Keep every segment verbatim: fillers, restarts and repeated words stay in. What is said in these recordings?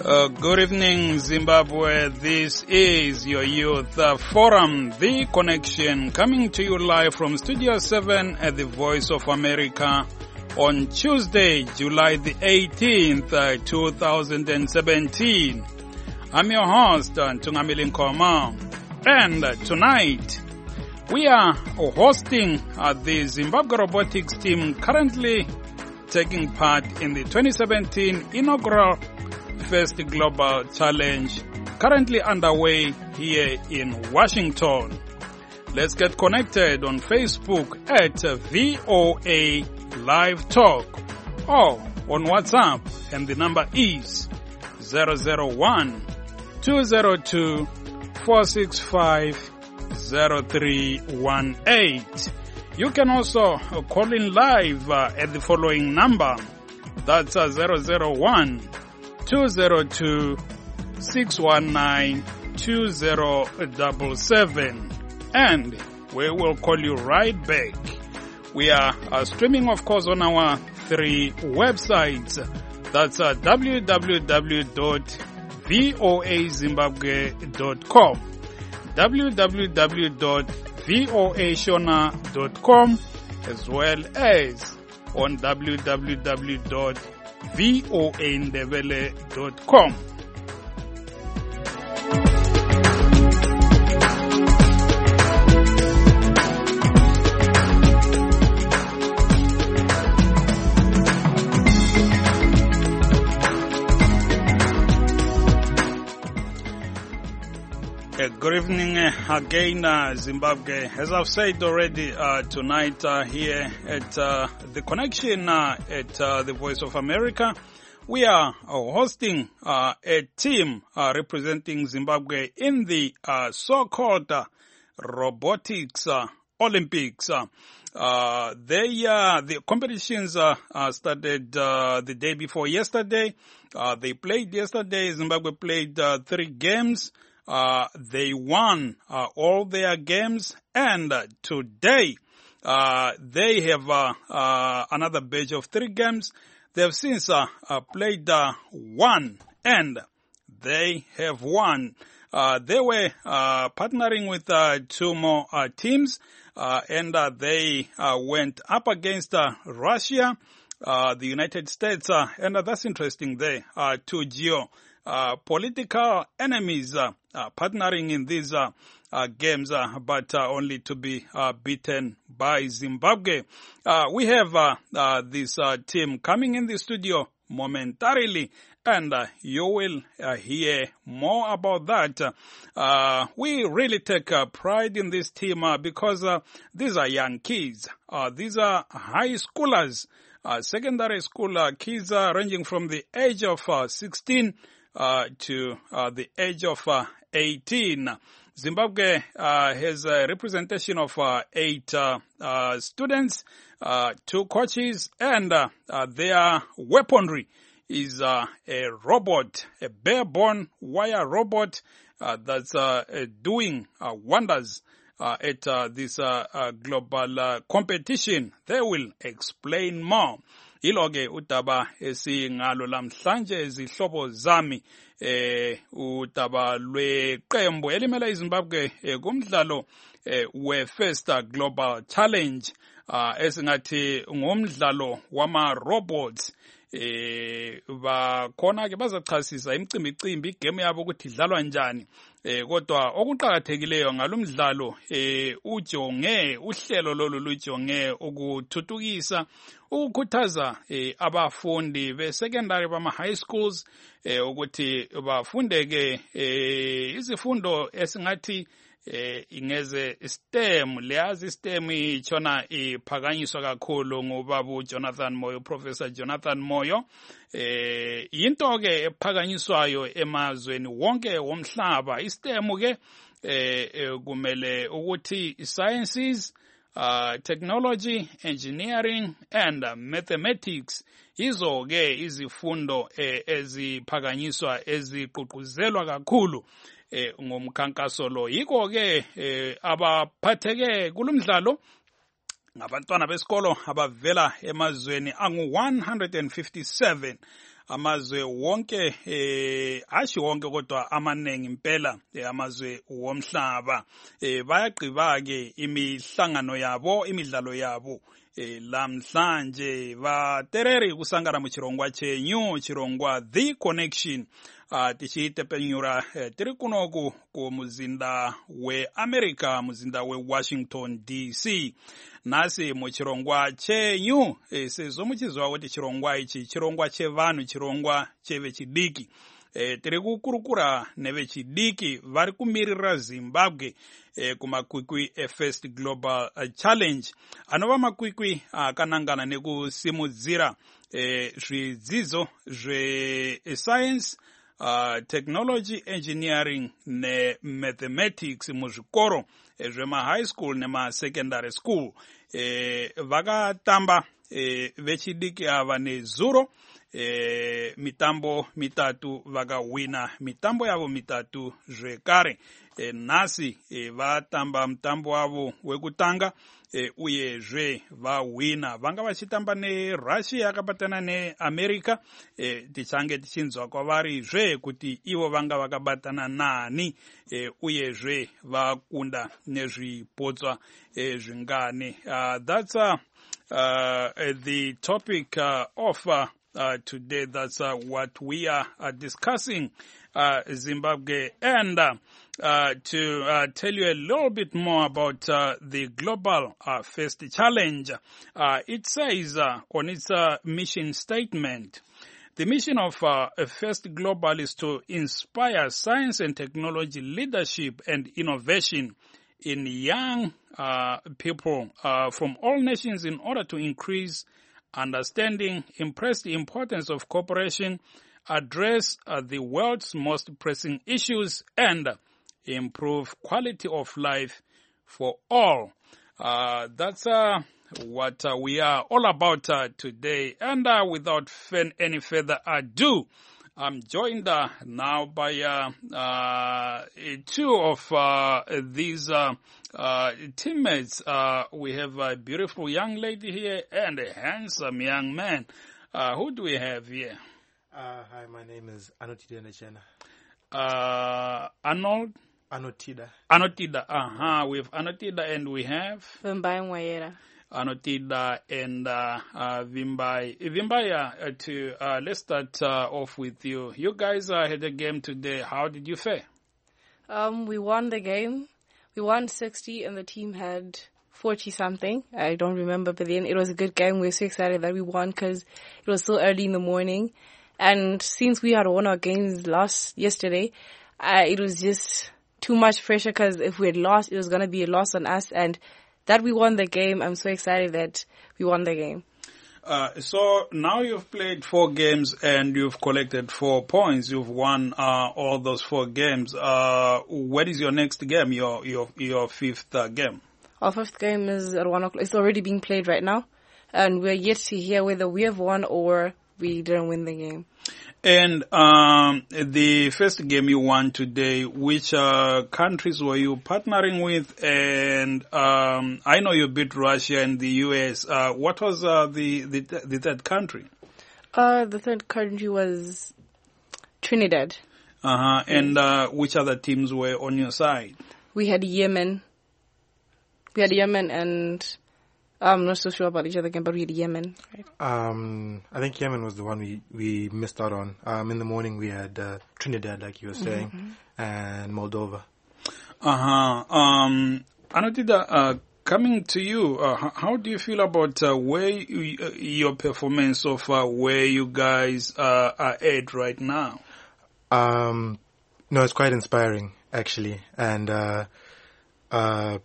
Uh, good evening, Zimbabwe. This is your Youth uh, Forum, The Connection, coming to you live from Studio seven at the Voice of America on Tuesday, July the eighteenth, uh, two thousand seventeen. I'm your host, uh, Tungamili Nkoma, and uh, tonight we are hosting uh, the Zimbabwe robotics team currently taking part in the twenty seventeen inaugural First Global Challenge, currently underway here in Washington. Let's get connected on Facebook at V O A Live Talk or on WhatsApp, and the number is zero zero one, two zero two, four six five, zero three one eight. You can also call in live uh, at the following number. That's uh, zero zero one, two zero two, six one nine, two zero seven seven, and we will call you right back. We are uh, streaming, of course, on our three websites. That's uh, w w w dot voa zimbabwe dot com, w w w dot voa shona dot com, as well as on w w w dot voa ndebele dot com. Uh, good evening uh, again, uh, Zimbabwe. As I've said already, uh, tonight uh, here at uh, The Connection uh, at uh, the Voice of America, we are uh, hosting uh, a team uh, representing Zimbabwe in the uh, so-called uh, Robotics uh, Olympics. Uh, uh, they, uh, the competitions uh, uh, started uh, the day before yesterday. Uh, they played yesterday. Zimbabwe played uh, three games. Uh, they won uh, all their games, and uh, today uh, they have uh, uh, another batch of three games. They have since uh, uh, played uh, one, and they have won. Uh, they were uh, partnering with uh, two more uh, teams, uh, and uh, they uh, went up against uh, Russia, uh, the United States, uh, and uh, that's interesting there, uh, two geo uh, political enemies uh, uh, partnering in these uh, uh, games, uh, but uh, only to be uh, beaten by Zimbabwe. Uh, we have uh, uh, this uh, team coming in the studio momentarily, and uh, you will uh, hear more about that. Uh, we really take uh, pride in this team uh, because uh, these are young kids. Uh, these are high schoolers, uh, secondary school uh, kids uh, ranging from the age of uh, sixteen uh, to uh, the age of uh, eighteen. Zimbabwe uh, has a representation of uh, eight uh, uh, students, uh, two coaches, and uh, uh, their weaponry is uh, a robot, a bare-bone wire robot uh, that's uh, uh, doing uh, wonders uh, at uh, this uh, uh, global uh, competition. They will explain more. Iloge utaba esingalo lamhlanje izihlobo zami eh utaba lweqembu elimela iZimbabwe eh, kumdlalo eh, we First Global Challenge uh, esingathi ngomdlalo wama robots. Eh bakhona ke bazachasisa imicimbi imicimbi igame yabo ukuthi idlalwa njani. Eh kodwa okuqhakathekileyo ngalomdlalo eh ujonge uhlelo lolu lujonge ukuthuthukisa ukukhuthaza eh abafundi be secondary bama high schools eh ukuthi bafundeke eh izifundo esingathi eh ingeze STEM. Leyazi STEM ichona iphakanyiswa kakhulu ngubaba Jonathan Moyo, Professor Jonathan Moyo. Eh into ke ephakanyiswayo emazweni wonke womhlaba. iSTEM ke eh kumele ukuthi sciences, uh, technology, engineering and uh, mathematics izo ke izifundo eh, eziphakanyiswa eziqhuquzelwa kakhulu eh ngomkhankaso lo. Yiko ke eh, abaphatheke kulomdlalo ngabantwana besikolo abavela emazweni angu one hundred fifty-seven amazwe wonke eh ashi wonke kodwa amaningi impela eh, amazwe womhlaba eh bayagqiba ke imihlangano yabo imidlalo yabo eh lamhlanje vatereri kusangana mu chirongwa chenyu chirongwa The Connection uh, tichitepenyura eh, tiri kunoku ku muzinda we America muzinda we Washington D C nasi mu chirongwa chenyu eh, sezo muchizwa kuti chirongwa ichi chirongwa chevanhu chirongwa cheve chidiki eh, tiri kukurukura neve chidiki vari kumirira Zimbabwe eh, kumakwikwi e First Global uh, Challenge anova makwikwi akanangana uh, nekusimudzira eh, zvidzidzo zve science uh, technology engineering ne mathematics muzvikoro eh, zvema high school nema secondary school eh, vakatamba eh, vechidiki ava nezuro eh, mitambo mitatu vakawina mitambo yavo mitatu zvekare eh, nhasi eh, vatamba mutambo wavo wekutanga eh, uyezve vawina vanga vachitamba neRussia akabatana neAmerica eh, tichange tichinzwa kwavarizve kuti ivo vanga vakabatana nani eh, uyezve vakunda nezvipotswa eh, zvingani uh, that's uh, uh, the topic uh, of uh, Uh, today. That's uh, what we are uh, discussing, uh, Zimbabwe. And uh, uh, to uh, tell you a little bit more about uh, the Global uh, First Challenge, uh, it says uh, on its uh, mission statement, the mission of uh, First Global is to inspire science and technology leadership and innovation in young uh, people uh, from all nations in order to increase understanding, impress the importance of cooperation, address uh, the world's most pressing issues, and improve quality of life for all. Uh, that's uh, what uh, we are all about uh, today. And uh, without any further ado, I'm joined uh, now by uh, uh, two of uh, these uh, uh, teammates. Uh, we have a beautiful young lady here and a handsome young man. Uh, who do we have here? Uh, hi, my name is Anotida Nechena. Uh, Arnold? Anotida. Anotida, uh-huh. We have Anotida and we have? Vimbai Mwayera. Anotida and uh, uh, Vimbai. Vimbai, uh, to, uh, let's start uh, off with you. You guys uh, had a game today. How did you fare? Um, we won the game. We won sixty and the team had forty something. I don't remember, but then it was a good game. We were so excited that we won because it was so early in the morning. And since we had won our games last yesterday, uh, it was just too much pressure because if we had lost, it was going to be a loss on us. And that we won the game, I'm so excited that we won the game. Uh, so now you've played four games and you've collected four points. You've won uh, all those four games. Uh, what is your next game? Your your your fifth uh, game? Our fifth game is at one o'clock. It's already being played right now, and we're yet to hear whether we have won or we didn't win the game. And um, the first game you won today, which uh, countries were you partnering with? And um, I know you beat Russia and the U S. Uh, what was uh, the, the the third country? Uh, the third country was Trinidad. Uh-huh. And uh, which other teams were on your side? We had Yemen. We had Yemen and... I'm not so sure about each other again, but we had Yemen, right? Um, I think Yemen was the one we, we missed out on. Um, in the morning we had uh, Trinidad, like you were saying, mm-hmm. and Moldova. Uh-huh. Um, Anotida, uh, coming to you, uh, how do you feel about uh, where you, uh, your performance so far, where you guys uh, are at right now? Um, no, it's quite inspiring, actually. And uh, uh,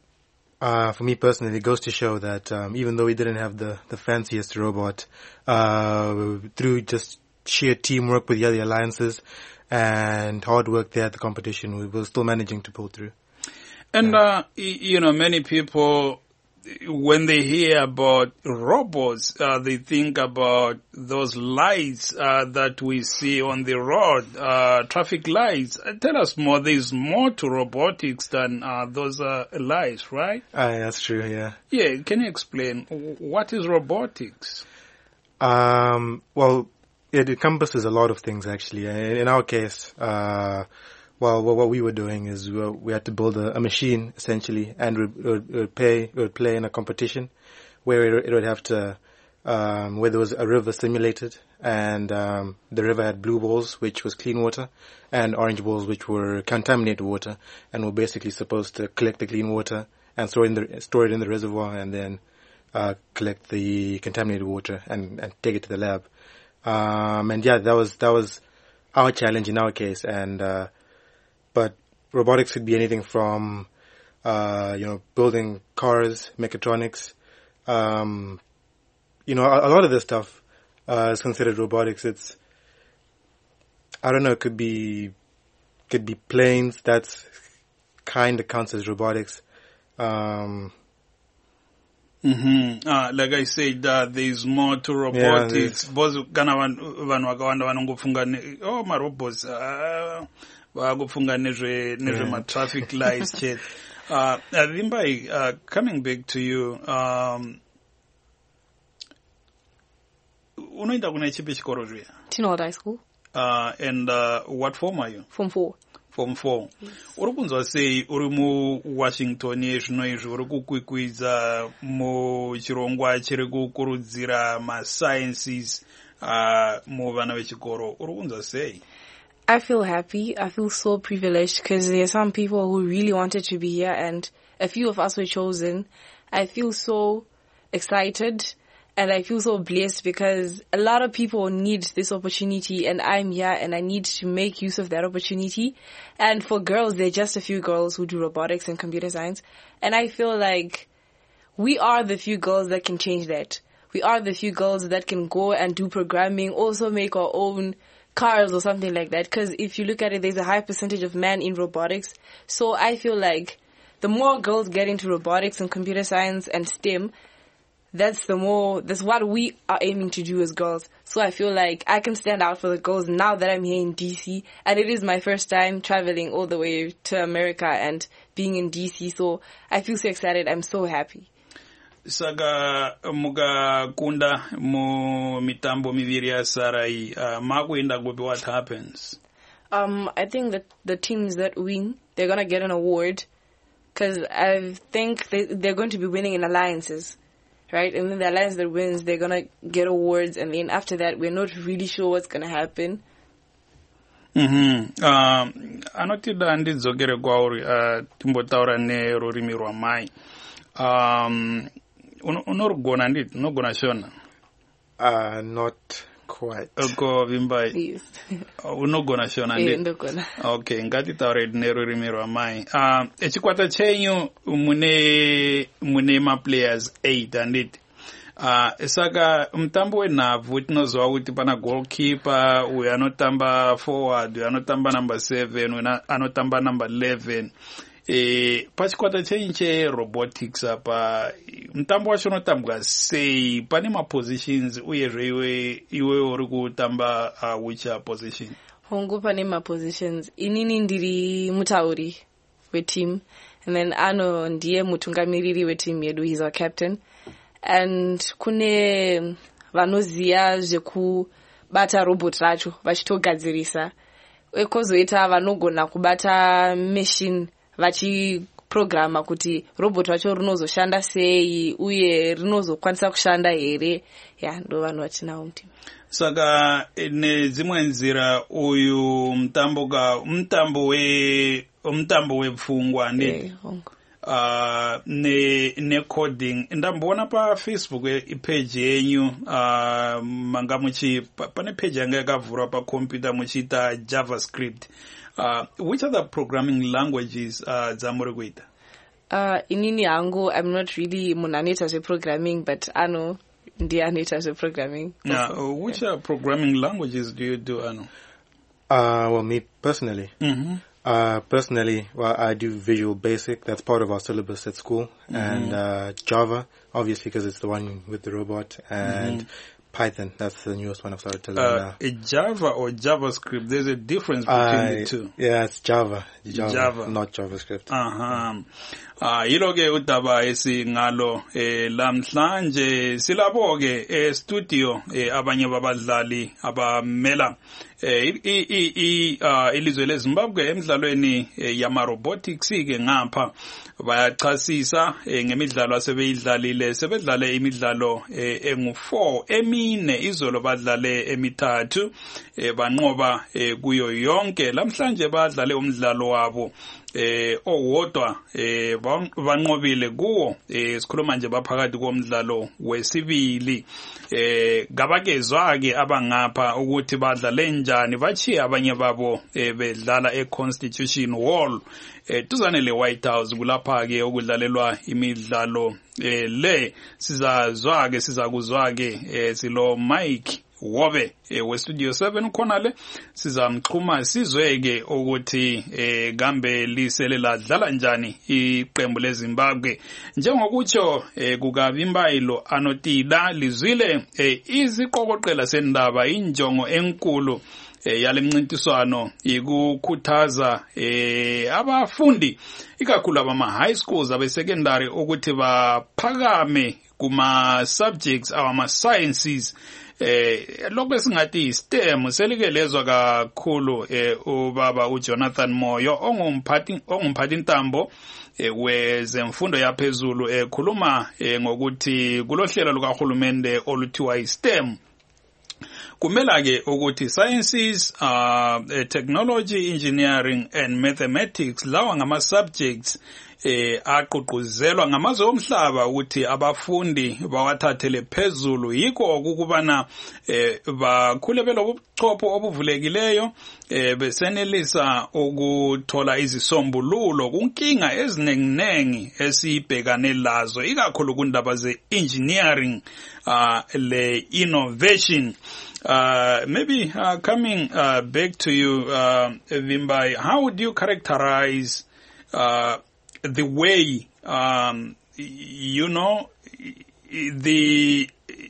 Uh, for me personally, it goes to show that um, even though we didn't have the, the fanciest robot, uh, through just sheer teamwork with the other alliances and hard work there at the competition, we were still managing to pull through. And, yeah. uh, you know, many people, when they hear about robots, uh, they think about those lights uh, that we see on the road, uh, traffic lights. Uh, tell us more. There's more to robotics than uh, those uh, lights, right? Uh, that's true, yeah. Yeah, can you explain what is robotics? Um, well, it encompasses a lot of things actually. In, in our case, uh, well, what, what we were doing is we, were, we had to build a, a machine essentially, and it would, it would pay, it would play in a competition where it, it would have to, um, where there was a river simulated, and um, the river had blue balls, which was clean water, and orange balls, which were contaminated water, and we're basically supposed to collect the clean water and store it in the store it in the reservoir, and then uh, collect the contaminated water and, and take it to the lab. Um, and yeah, that was that was our challenge in our case. And uh, but robotics could be anything from uh, you know building cars, mechatronics. Um, you know, a, a lot of this stuff uh, is considered robotics. It's I don't know. It could be could be planes. That's kind of counts as robotics. Um, Mm-hmm. Uh, like I said, uh, there's more to robotics. Both kana vanhu vakawanda vanongofunga ne oh ma robots uh vakufunga nezve nezve ma traffic lights chet. Uh, Rimbai, uh, coming back to you, um, unoenda kuna chipi chikoro zviya? Tinold High School. Uh, and uh, what form are you? Form four. Form four. Uri kunzwa sei uri mu Washington zvino izvi uri kukwikwidza mu chirongwa chiri kukurudzira ma sciences uh, mu vana vechikoro. Uri kunzwa sei? I feel happy. I feel so privileged because there are some people who really wanted to be here and a few of us were chosen. I feel so excited and I feel so blessed because a lot of people need this opportunity and I'm here and I need to make use of that opportunity. And for girls, there are just a few girls who do robotics and computer science. And I feel like we are the few girls that can change that. We are the few girls that can go and do programming, also make our own cars or something like that. Because if you look at it, there's a high percentage of men in robotics. So I feel like the more girls get into robotics and computer science and STEM, that's the more, that's what we are aiming to do as girls. So I feel like I can stand out for the girls now that I'm here in D C. And it is my first time traveling all the way to America and being in D C. So I feel so excited. I'm so happy. Saka muka kunda mu mitambo miviri ya sarai uh, makuenda kupi what happens? Um, I think that the teams that win, they're gonna get an award. Cause I think they, they're going to be winning in alliances. Right? And then the alliance that wins, they're gonna get awards, and then after that, we're not really sure what's gonna happen. Mm-hmm. Um, anotida ndidzokere kwauri, uh, timbotaura nerurimi rwamai. Um, unorugona nditi, unogona shona? Uh, not quite. Uko Vimbai? Yes. Unogona shona nditi? Yeah, ndogona. Okay, ngatitaure nerurimi rwamai. Um, echikwata chenyu mune mune ma players eight anditi. Uh, saka mtambo wenhabvu tinoziva kuti pana goalkeeper, uyo anotamba forward, uyo anotamba number seven, uyo anotamba number eleven. E, pachikwata chenyu cherobotics apa, mtambo wacho unotambwa sei? Pane ma positions uyezve iwe iwe uri kutamba uh, which uh, position? Hongu pane ma positions. Inini ndiri mutauri we team, and then Ano ndiye mutungamiriri we team yedu, he's our captain. And kune vanoziya zvekubata robot racho vachitogadzirisa. Ekozoita vanogona kubata machine vachiprograma kuti robot racho rinozoshanda sei uye rinozokwanisa kushanda here. Ya, ndo vanhu vatinavo mutimu. Saka nedzimwe nzira uyu mtambo ka mtambo we mtambo wepfungwa ndi yeah, uh ne ne coding ndamboona pa Facebook page yenyu uh manga muchi pane page yanga yakavhurwa pa computer muchita JavaScript. Uh which other programming languages uh dzamuri kuita? Uh inini hangu I'm not really munaneta zve programming, but Ano ndiye anoita zve programming. Yeah, uh, which uh, programming languages do you do, Ano? Uh well, me personally. Mm-hmm. Uh, personally, well, I do Visual Basic. That's part of our syllabus at school. Mm-hmm. And, uh, Java, obviously, because it's the one with the robot. And mm-hmm. Python. That's the newest one I've started to learn Uh, now. a Java or JavaScript, there's a difference between I- the two. Yeah, it's Java. Java. Java. Not JavaScript. Aha. Ah, yilo ke udaba esingalo eh lamhlanje silabo ke e studio eh abanye babadlali abamela eh i i i ah, ilizwe leZimbabwe emidlalweni eh, yama robotics ke ngapha bayachasisa eh, ngemidlalo asebeyidlalile sebedlale imidlalo eh, engu four emine izolo badlale emithathu eh, banqoba eh, kuyo yonke lamhlanje badlale umdlalo wabo eh owodwa eh banqobile kuwo eh sikhuluma nje baphakathi komdlalo wesibili eh gabakezwa ke abangapha ukuthi badlale njani bachiya abanye babo eh bedlala eConstitution Hall eh tuzane le White House kulapha ke okudlalelwa imidlalo eh le sizazwa ke sizakuzwa ke eh silo Mike Wobe eh, we Studio seven khona le sizamxhuma sizweke ukuthi eh kambe lisele ladlala njani iqembu leZimbabwe njengokutsho eh, kukavimbayilo Anotida lizwile eh, iziqokoqela sendaba injongo enkulu eh, yalemncintiswano ikukhuthaza eh, abafundi ikakhulu abama high schools abesecondary ukuthi baphakame kuma subjects awama sciences eh lokho esingathi STEM selikelezwa kakhulu eh ubaba uJonathan Moyo ongumphathi ongumphathi ntambo eh wezemfundo yaphezulu ekhuluma eh ngokuthi kulohlelo lukaHulumende oluthiwa iSTEM kumela ke ukuthi sciences uh technology engineering and mathematics lawa ngama subjects eh aqoqozelwa ngamazwe omhlaba ukuthi abafundi bawathathele phezulu yikho ukubana eh bakhule belobuchopho obuvulekileyo eh besenelisa ukuthola izisombululo kunkinga ezinenginengi esibhekane lazo ikakhulu kundaba ze engineering uh le innovation. Uh, maybe uh, coming uh, back to you, uh, Vimbai, how would you characterize uh, the way, um, you know, the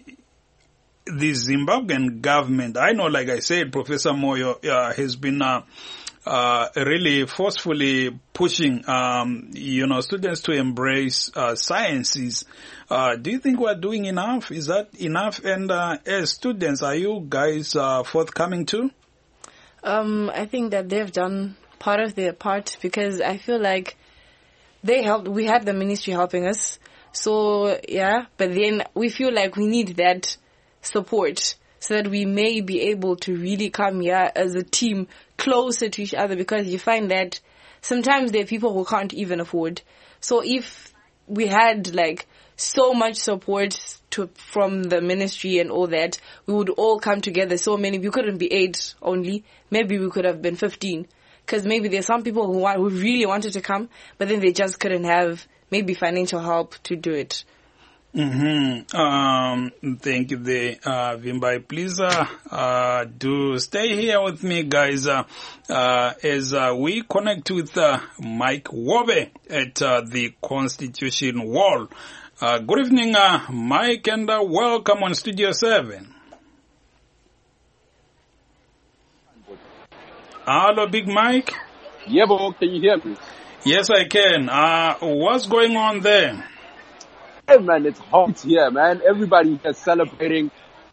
the Zimbabwean government? I know, like I said, Professor Moyo uh, has been uh, uh, really forcefully pushing, um, you know, students to embrace uh, sciences. Uh, do you think we're doing enough? Is that enough? And uh, as students, are you guys uh, forthcoming too? Um, I think that they've done part of their part because I feel like they helped. We had the ministry helping us. So, yeah, but then we feel like we need that support so that we may be able to really come here as a team closer to each other, because you find that sometimes there are people who can't even afford. So if we had like so much support to from the ministry and all that, we would all come together. So many, we couldn't be eight only. Maybe we could have been fifteen. Because maybe there's some people who want, who really wanted to come, but then they just couldn't have maybe financial help to do it. Mm-hmm. Um, thank you there, uh, Vimbai. Please, uh, uh, do stay here with me, guys, uh, uh, as, uh, we connect with, uh, Mike Wobe at, uh, the Constitution Wall. Uh, good evening, uh, Mike, and, uh, welcome on Studio seven. Hello, Big Mike. Yeah, but can you hear me? Yes, I can. Uh, what's going on there? Hey, man, it's hot here, man. Everybody is celebrating.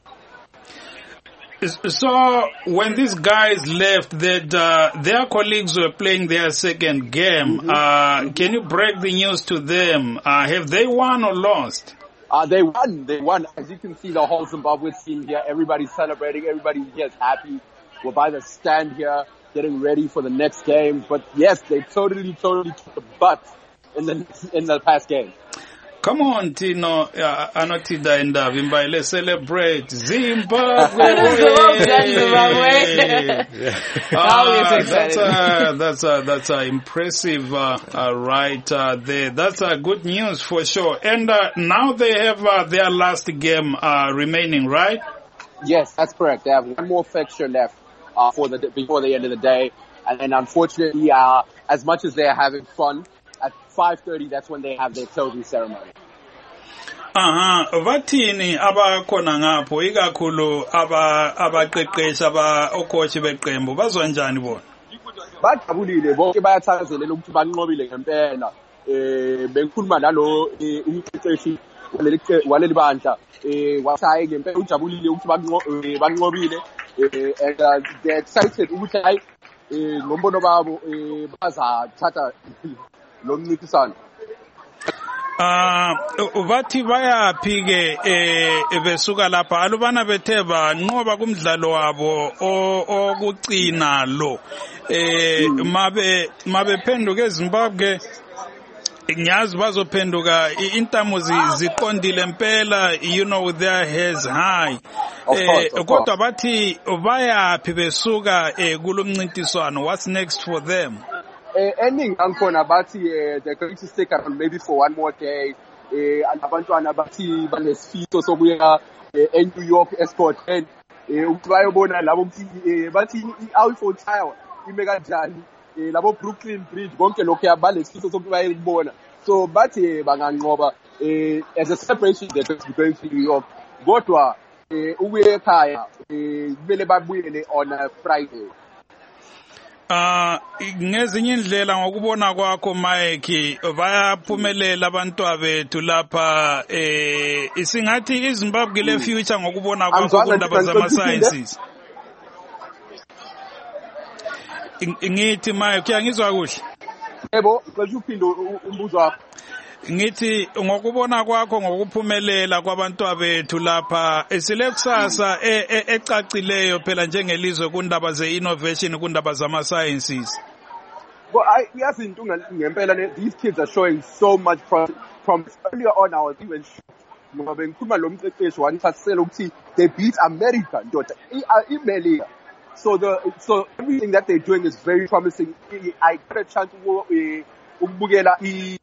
So, when these guys left, that uh, their colleagues were playing their second game, mm-hmm. uh, can you break the news to them? Uh, have they won or lost? Uh, they won. They won. As you can see, the whole Zimbabwe team here, everybody's celebrating. Everybody here is happy. We're by the stand here, getting ready for the next game. But yes, they totally, totally took the butt in the in the past game. Come on, Tino, uh, Anotida and uh, Vimbai, let's celebrate Zimbabwe! Zimbabwe! uh, that's a, that's a, that's a impressive, uh, uh, right, uh, there. That's a uh, good news for sure. And, uh, now they have, uh, their last game, uh, remaining, right? Yes, that's correct. They have one more fixture left, uh, for the, before the end of the day. And, and unfortunately, uh, as much as they're having fun, at five thirty, that's when they have their closing ceremony. aha bathini abakhona ngapho ikakhulu aba abaqeqesha aba ocoach beqembu bazwa njani bona? Bajabulile bonke bayathakazelela ukuthi banqobile ngempela. Eh bengikhuluma nalo umqeqeshi waleli waleli bandla eh washaye ngempela ujabulile ukuthi banqobile eh and they excited ukuthi hayi eh ngombono babo eh bazathatha lo mncintiswano. Ah bathi bayaphi ke eh besuka lapha alubana bethe banqoba kumdlalo wabo okucina lo eh mabe mabephenduka eZimbabwe ngiyazi bazophenduka intamo ziqondile impela, you know, their heads high. Eh kodwa bathi bayaphi besuka kulomncintiswano, what's next for them? Eh ending angkhona bathi they're going to stick around maybe for one more day. Eh abantwana bathi banesifito sokuya eNew York Escort and ukuthi bayobona labo bathi i-Eiffel Tower ime kanjani, labo Brooklyn Bridge konke lokho yabalesifito sokuthi bayibona. So bathi banganqoba as a celebration they're going to New York. Kodwa ubuye ekhaya kumele babuyele on a Friday. Ah ngezinye indlela ngokubona kwakho Mike bayaphumelela abantwana bethu lapha eh isingathi iZimbabwe le future ngokubona kwakho kundaba zama sciences. Ngithi Mike kuyangizwa kuhle? Yebo, ngicela uphinde umbuzo wakho. Ngithi ngokubona kwakho ngokuphumelela kwabantwana bethu lapha esile kusasa ecacileyo phela njengelizwe kundaba ze innovation kundaba zama sciences. Well, I yazi into ngempela these kids are showing so much from from earlier on. I was even ngoba bengikhuluma lo mqeqeshi wanithasisela ukuthi they beat America ndoda iMelika. So the so everything that they're doing is very promising. I got a chance to ukubukela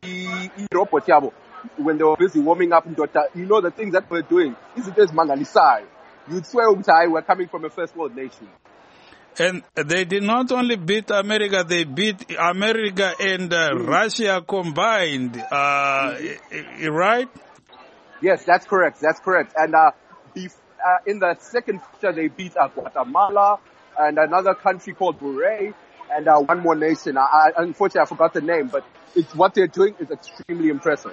i-robot yabo when they were busy warming up ndoda, you know, the things that we're doing izinto ezimangalisayo. You'd swear ukuthi we're coming from a first world nation. And they did not only beat America, they beat America and uh, mm. Russia combined, uh, mm. right? Yes, that's correct. That's correct. And uh, bef- uh, in the second feature, they beat uh, Guatemala and another country called Burundi. And uh, one more nation. I, I, unfortunately, I forgot the name, but it's what they're doing is extremely impressive.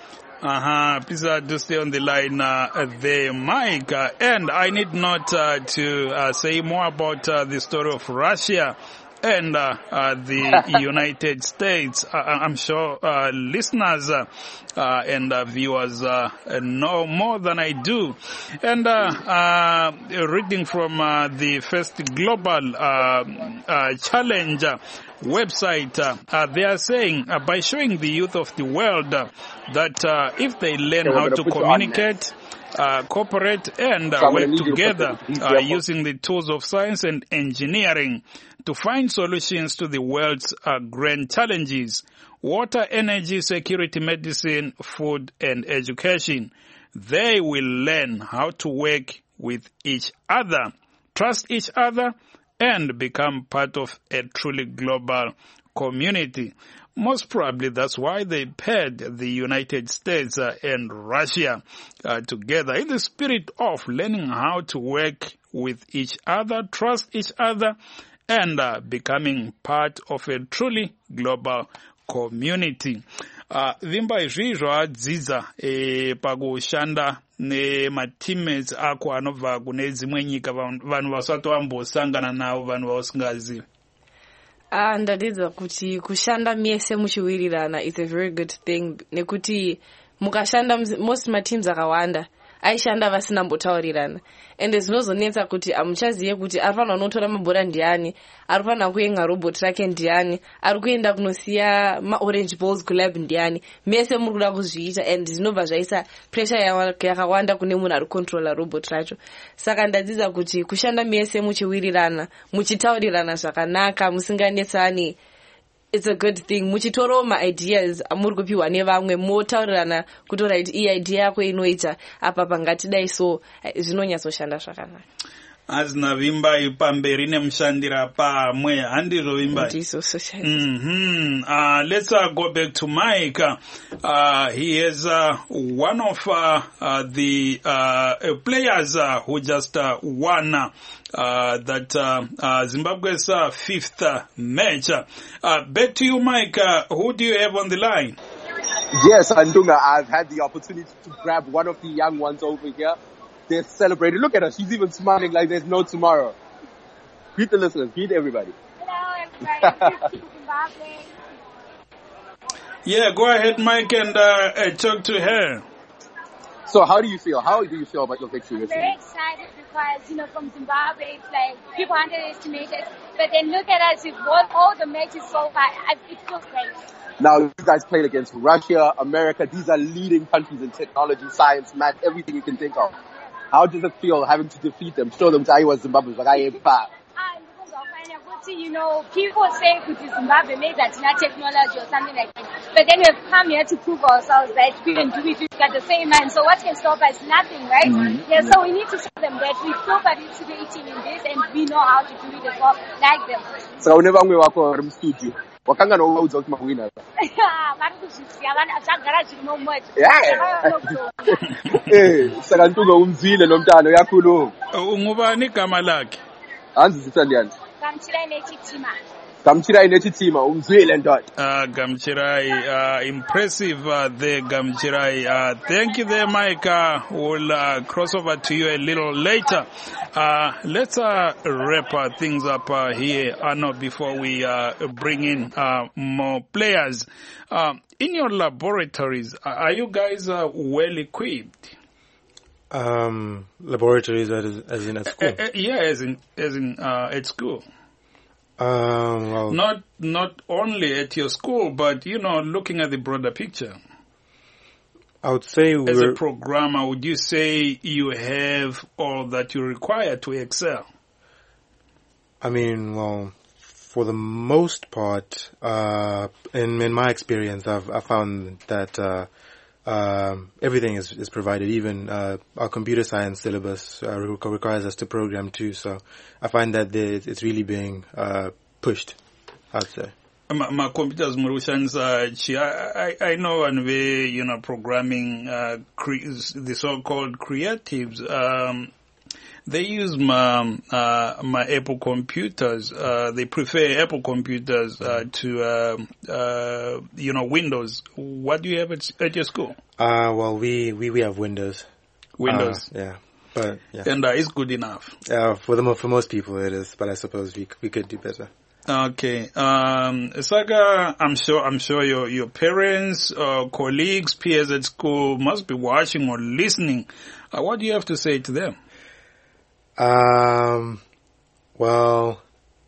Uh-huh. Please uh, do stay on the line uh, there, Mike. Uh, and I need not uh, to uh, say more about uh, the story of Russia and uh, uh, the United States. Uh, I'm sure uh, listeners uh, uh, and uh, viewers uh, know more than I do. And uh, uh, reading from uh, the first global uh, uh, challenge uh, website, uh, uh, they are saying uh, by showing the youth of the world uh, that uh, if they learn how to communicate, Uh, cooperate and uh, work together uh, using the tools of science and engineering to find solutions to the world's uh, grand challenges: water, energy, security, medicine, food, and education. They will learn how to work with each other, trust each other, and become part of a truly global community. Most probably that's why they paired the United States uh, and Russia uh, together in the spirit of learning how to work with each other, trust each other, and uh, becoming part of a truly global community. Uh, vimba izvizvo adzidza eh, pakushanda nemateammates ako anobva kune dzimwe nyika vanhu vasati vambosangana navo vanhu vausingazivi. Ah, ndadidza kuti kushanda miese muchiwirirana is a very good thing. Nekuti mukashanda most ma teams akawanda aishanda vasina mbotaurirana. And zvinozonetsa kuti amuchaziye kuti arifana unotora mabhora ndiani, arifana kuenga robot rake ndiani, arikuenda kunosiya ma orange balls kulab ndiani. Miese muri kuda kuzviita and zvinobva zvaisa pressure yakawanda kune munhu ari controller robot racho. Saka ndadzidza kuti kushanda miese muchiwirirana, muchitaurirana zvakanaka, musinganetsani, it's a good thing. Muchitoro ma ideas amuri kupiwa nevamwe motaurirana kuti right, iyi idea yako inoita apa pangatidai, so zvinonyatsoshanda zvakanaka. azina vimbai pamberi nemushandira pamwe handizvo vimbai. Mm-hmm. Uh, let's uh, go back to Mike. Uh, he is uh, one of uh, uh, the uh, players uh, who just uh, won uh, that uh, uh, Zimbabwe's uh, fifth uh, match. Uh, back to you, Mike. Uh, who do you have on the line? Yes, Andunga, I've had the opportunity to grab one of the young ones over here. They're celebrating. Look at her. She's even smiling like there's no tomorrow. Greet the listeners. Greet everybody. Hello, everybody. Zimbabwe. Yeah, go ahead, Mike, and uh, uh, talk to her. So how do you feel? How do you feel about your victory? I'm very excited because, you know, from Zimbabwe, it's like people underestimate us. But then look at us. We've won all the matches so far. It feels great. Now, you guys played against Russia, America. These are leading countries in technology, science, math, everything you can think of. How does it feel having to defeat them? Show them I was Zimbabwe. You know, people say with Zimbabwe maybe that's not technology or something like that. But then we've come here to prove ourselves that we can do it. We've got the same mind. So what can stop us? Nothing, right? Mm-hmm. Yeah, so we need to show them that we still participating in this and we know how to do it as well, like them. So whenever we work on the studio, wakanga no uudza kuti mawina. Eh, saka ntuka umzile nomntana uyakhuluma. Ungubani gama lakhe? Hanzi sithandiyani. Gamchirai nechitima. Gamchirai nechitima umzwile ndoda. Uh, Gamchirai, uh, impressive uh, there, Gamchirai. Uh, thank you there, Mike. Uh, we'll uh, cross over to you a little later. Uh, let's uh, wrap uh, things up uh, here, Arno, before we uh, bring in uh, more players. Uh, in your laboratories, are you guys uh, well equipped? Um, laboratories as, as in at school? Uh, uh, yeah, as in as in uh, at school. Um, well, not not only at your school, but you know, looking at the broader picture. I would say, as we're, a programmer, would you say you have all that you require to excel? I mean, well, for the most part, uh, in in my experience, I've I found that. Uh, Um, everything is, is provided. Even uh, our computer science syllabus uh, requires us to program too. So I find that the, it's really being uh, pushed, I'd say. My, my computers, Marushan's, uh, I, I know and we, you know, programming, uh, cre- the so-called creatives, um, they use my, uh, my Apple computers. Uh, they prefer Apple computers, uh, to, uh, uh, you know, Windows. What do you have at, at your school? Uh, well, we, we, we have Windows. Windows. Uh, yeah. But, yeah. And, uh, it's good enough. Yeah, for the, for most people it is, but I suppose we, we could do better. Okay. Um, Saga, I'm sure, I'm sure your, your parents, uh, colleagues, peers at school must be watching or listening. Uh, what do you have to say to them? Um, well,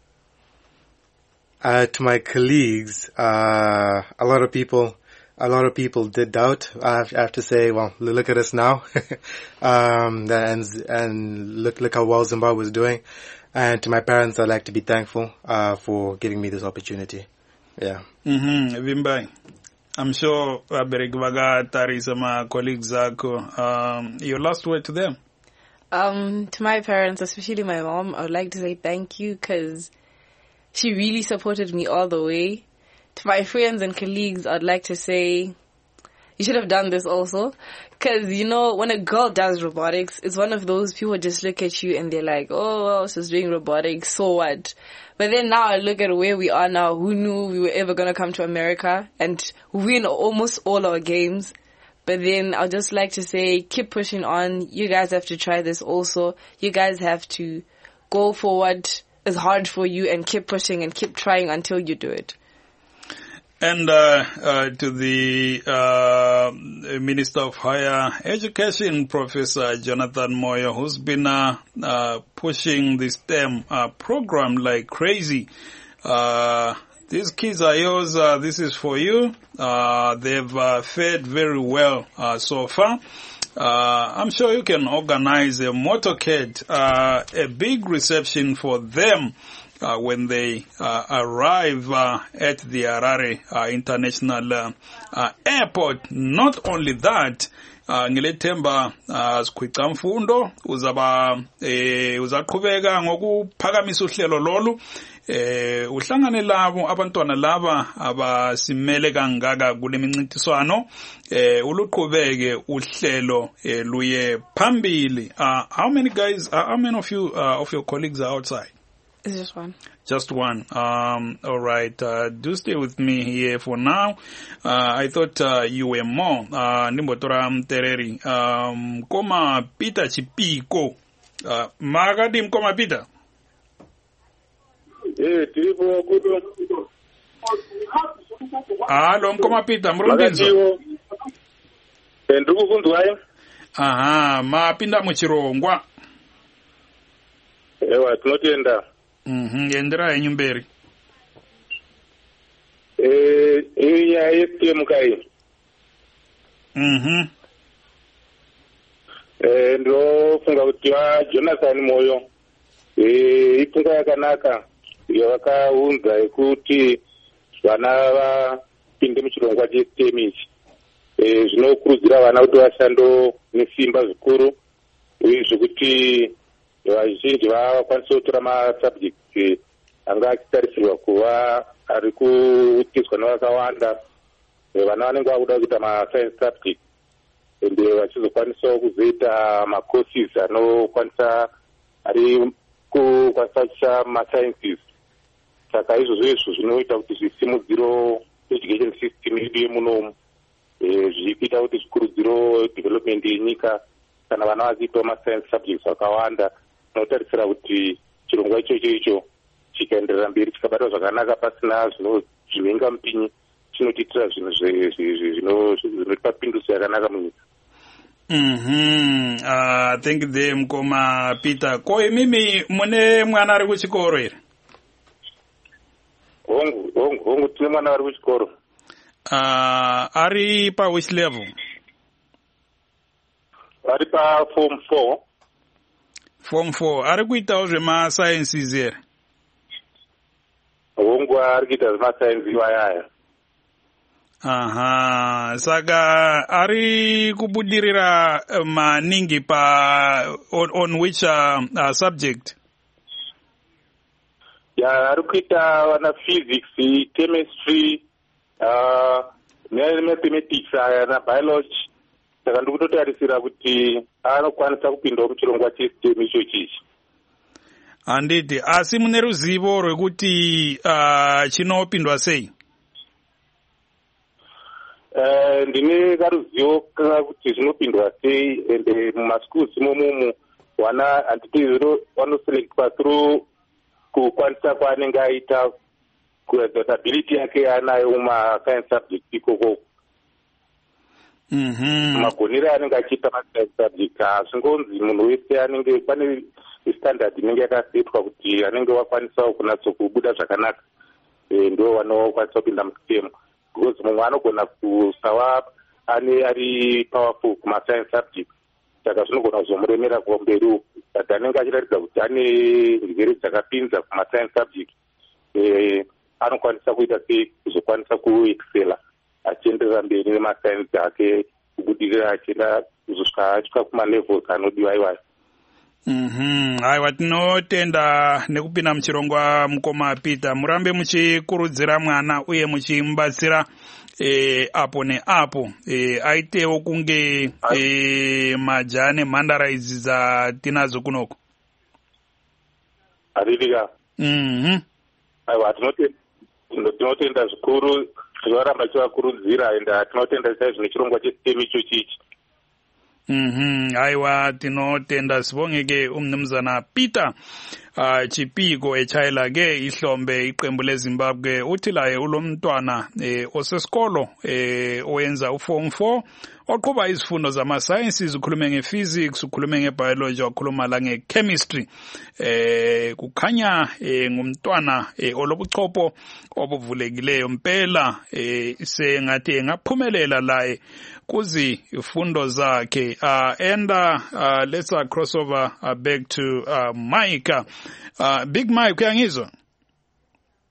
uh, to my colleagues, uh, a lot of people, a lot of people did doubt. I have, I have to say, well, look at us now. um, and, and look, look how well Zimbabwe is doing. And to my parents, I'd like to be thankful, uh, for giving me this opportunity. Yeah. Mm-hmm. Vimbai. I'm sure, Aberek Vaga, Tarisa, my colleagues, um, your last word to them. Um, to my parents, especially my mom, I would like to say thank you because she really supported me all the way. To my friends and colleagues, I'd like to say you should have done this also. Because, you know, when a girl does robotics, it's one of those people just look at you and they're like, oh, well, she's doing robotics, so what? But then now I look at where we are now. Who knew we were ever going to come to America and win almost all our games? But then I'd just like to say, keep pushing on. You guys have to try this also. You guys have to go for what is hard for you and keep pushing and keep trying until you do it. And uh, uh, to the uh, Minister of Higher Education, Professor Jonathan Moyo, who's been uh, uh, pushing the STEM uh, program like crazy. Uh, these kids are yours. Uh, this is for you. Uh, they've uh, fared very well uh, so far. Uh, I'm sure you can organize a motorcade, uh, a big reception for them. Uh, when they uh, arrive uh, at the Harare uh, International uh, uh, Airport. Not only that, uh, ngilethemba uh, sikhwica mfundo uzaba eh uzaqhubeka ngokuphakamisa uhlelo lolu eh uhlangane labo abantwana laba abasimele kangaka kule mincintiswano eh uluqhubeke uhlelo eh, luye phambili. Uh, how many guys uh, how many of you uh, of your colleagues are outside? It's just one. Just one. Um, all right. Uh, do stay with me here for now. Uh, I thought uh, you were more. Uh, Nimbotora Mtereri. Um, Koma Peter Chipiko. Uh, Magadim Koma Peter. Eh, tipo kudo. Hello, Koma Peter. Mrundinzo. Enduku kundwayo. Aha, ma pinda muchirongwa. Ewa, tunotenda. Mhm, endera enyumberi. Eh, iya yete mukai. Mhm. Eh, ndo funga kuti wa Jonathan Moyo. Eh, ifunga yakanaka. Yakaunza ekuti vana vapinde muchirongwa cheSTEM ichi. Eh, zvinokurudzira vana kuti vashando nesimba zvikuru. Uye zvekuti vazhinji vakwanisa kutora masubjects anga achitarisirwa kuva ari kuitiswa nevakawanda. Vana vanenge vakuda kuita mascience subjects ende vachizokwanisawo kuzoita macourses anokwanisa ari kukwanisa kucha masciences. Saka izvozvo izvo zvinoita kuti zvisimudziro education system yedu yemunomu zvichiita kuti zvikurudziro development yenyika kana vana vachiitawo mascience subjects vakawanda. Notarisira kuti chirongwa ichocho icho chikaenderera mberi chikabatwa zvakanaka pasina zvinenga mupinyi chinotiitira zvinhu zvinotipa pinduso yakanaka munyika. Mhm. Uh, thank you Mkoma Peter. Ko imimi mune mwana ari kuchikoro here? Hongu, hongu, hongu tine mwana ari kuchikoro. Uh, ari pa which level? Ari pa form four. Form four. Ari kuitawo zvema sciences here? Hongu ari kuita zvema sciences iwayaya. Aha, saka ari kubudirira maningi pa on, on which uh, uh, subject? Ya ari kuita wana physics, chemistry, uh, mathematics na biology. Saka ndikutotarisira kuti anokwanisa kupindawo muchirongwa cheSTEM ichochi. Handiti, asi mune ruzivo rwekuti uh, chinopindwa sei? Uh, ndine karuzivo kuti zvinopindwa sei ende mumaschools imomumu wana handiti vanoselectwa through kukwanisa kwaanenge aita ability yake anayo mumascience subject ikoko. Mhm. Magonere anenge achiita mascience subject hazvingonzi munhu wese anenge pane standard inenge yakasetwa kuti anenge wakwanisawo kunatso kubuda zvakanaka ndo vanokwanisa kupinda muSTEM. Because mumwe anogona kusawa ane ari powerful kumascience subject. Saka zvinogona kuzomuremera kumberi uku. But anenge achiratidza kuti ane njere dzakapinza kumascience subject. Eh, anokwanisa kuita sei kuzokwanisa kuexcela achienderera mberi nemascience ake kubudirira achienda kuzosvika asvika kumalevels anodiwa iwayo. Mhm. Haiwa tinotenda nekupinda muchirongwa Mkoma Peter. Murambe muchikurudzira mwana uye muchimubatsira eh, apo neapo eh, aitewo kunge eh, majaha nemhandara idzi dzatinadzo kunoko. Aririka. Mhm. Aiwa tinotenda zvikuru zvinoramba chivakurudzira ende tinotenda chaizvo nechirongwa cheSTEM ichochi ichi. Mhm. Haiwa tinotenda sibongeke umnumzana Peter uh, Chipiko eChayela-ke ihlombe iqembu leZimbabwe uthi laye ulomntwana eh, osesikolo eh, oyenza uform four oqhuba izifundo zama-sciences, ukhulume nge-physics, ukhulume nge-biology, wakhuluma la nge-chemistry. Eh, kukhanya eh, ngumntwana eh, olobuchopho obuvulekileyo mpela eh, sengathi engaphumelela laye kuzi ifundo zakhe. Uh, and uh, uh, let's uh, cross over uh, back to uh, Mike. Uh, Big Mike, uyangizwa?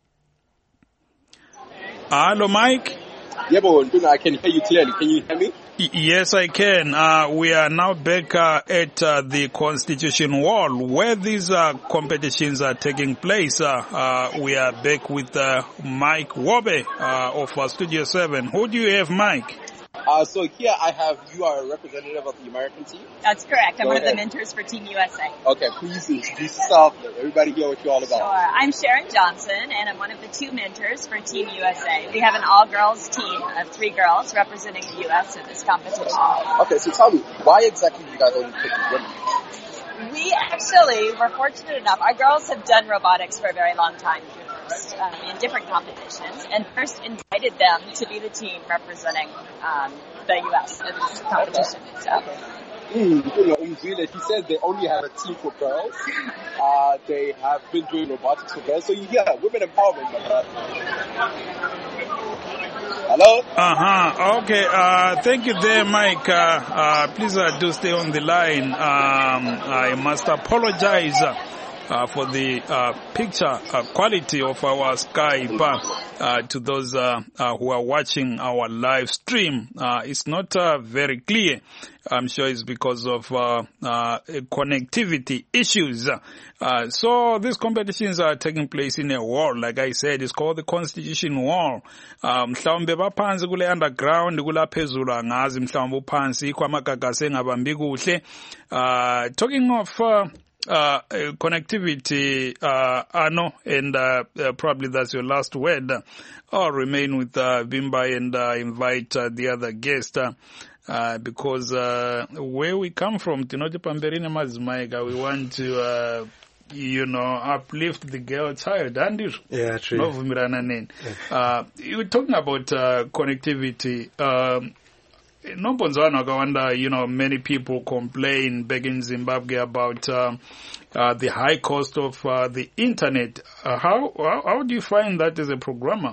Hello, Mike. Yeah, but I can hear you clearly. Can you hear me? Yes, I can. Uh, we are now back uh, at uh, the Constitution Hall where these uh, competitions are taking place. Uh, uh, we are back with uh, Mike Wobe uh, of uh, Studio seven. Who do you have, Mike? Uh, so here I have, you are a representative of the American team? That's correct. I'm Go one ahead. of the mentors for Team U S A. Okay, please introduce yourself. Let everybody hear what you're all about. Sure. I'm Sharon Johnson, and I'm one of the two mentors for Team U S A. We have an all-girls team of three girls representing the U S in this competition. Okay, so tell me, why exactly do you guys only pick women? We actually were fortunate enough. Our girls have done robotics for a very long time first, um, in different competitions, and first invited them to be the team representing um, the U S in this competition. So. Mm, you know, Umzile, he says they only have a team for girls. Uh, they have been doing robotics for girls. So yeah, women empowerment, my brother. Hello? Uh-huh. Okay. Uh, thank you there, Mike. Uh, uh, please uh, do stay on the line. Um, I must apologize uh, uh, for the uh, picture uh, quality of our Skype uh, to those uh, uh, who are watching our live stream. Uh, it's not uh, very clear. I'm sure it's because of uh, uh, connectivity issues. Uh, so these competitions are taking place in a hall. Like I said, it's called the Constitution Hall. Um, mhlawumbe baphansi kule underground kula phezulu angazi mhlawumbe uphansi ikho amagagasi engabambi kuhle. Uh, talking of uh, uh, connectivity, uh, Ano, and uh, uh, probably that's your last word. I'll remain with uh, Bimba and uh, invite uh, the other guest. Uh, Uh, because uh, where we come from, Tinote Pamberine Mazmaika, we want to, uh, you know, uplift the girl child, and you? Yeah, true. Yeah. Uh, you were talking about uh, connectivity. Um, no Bonzano, I wonder, you know, many people complain back in Zimbabwe about uh, uh, the high cost of uh, the internet. Uh, how, how how do you find that as a programmer?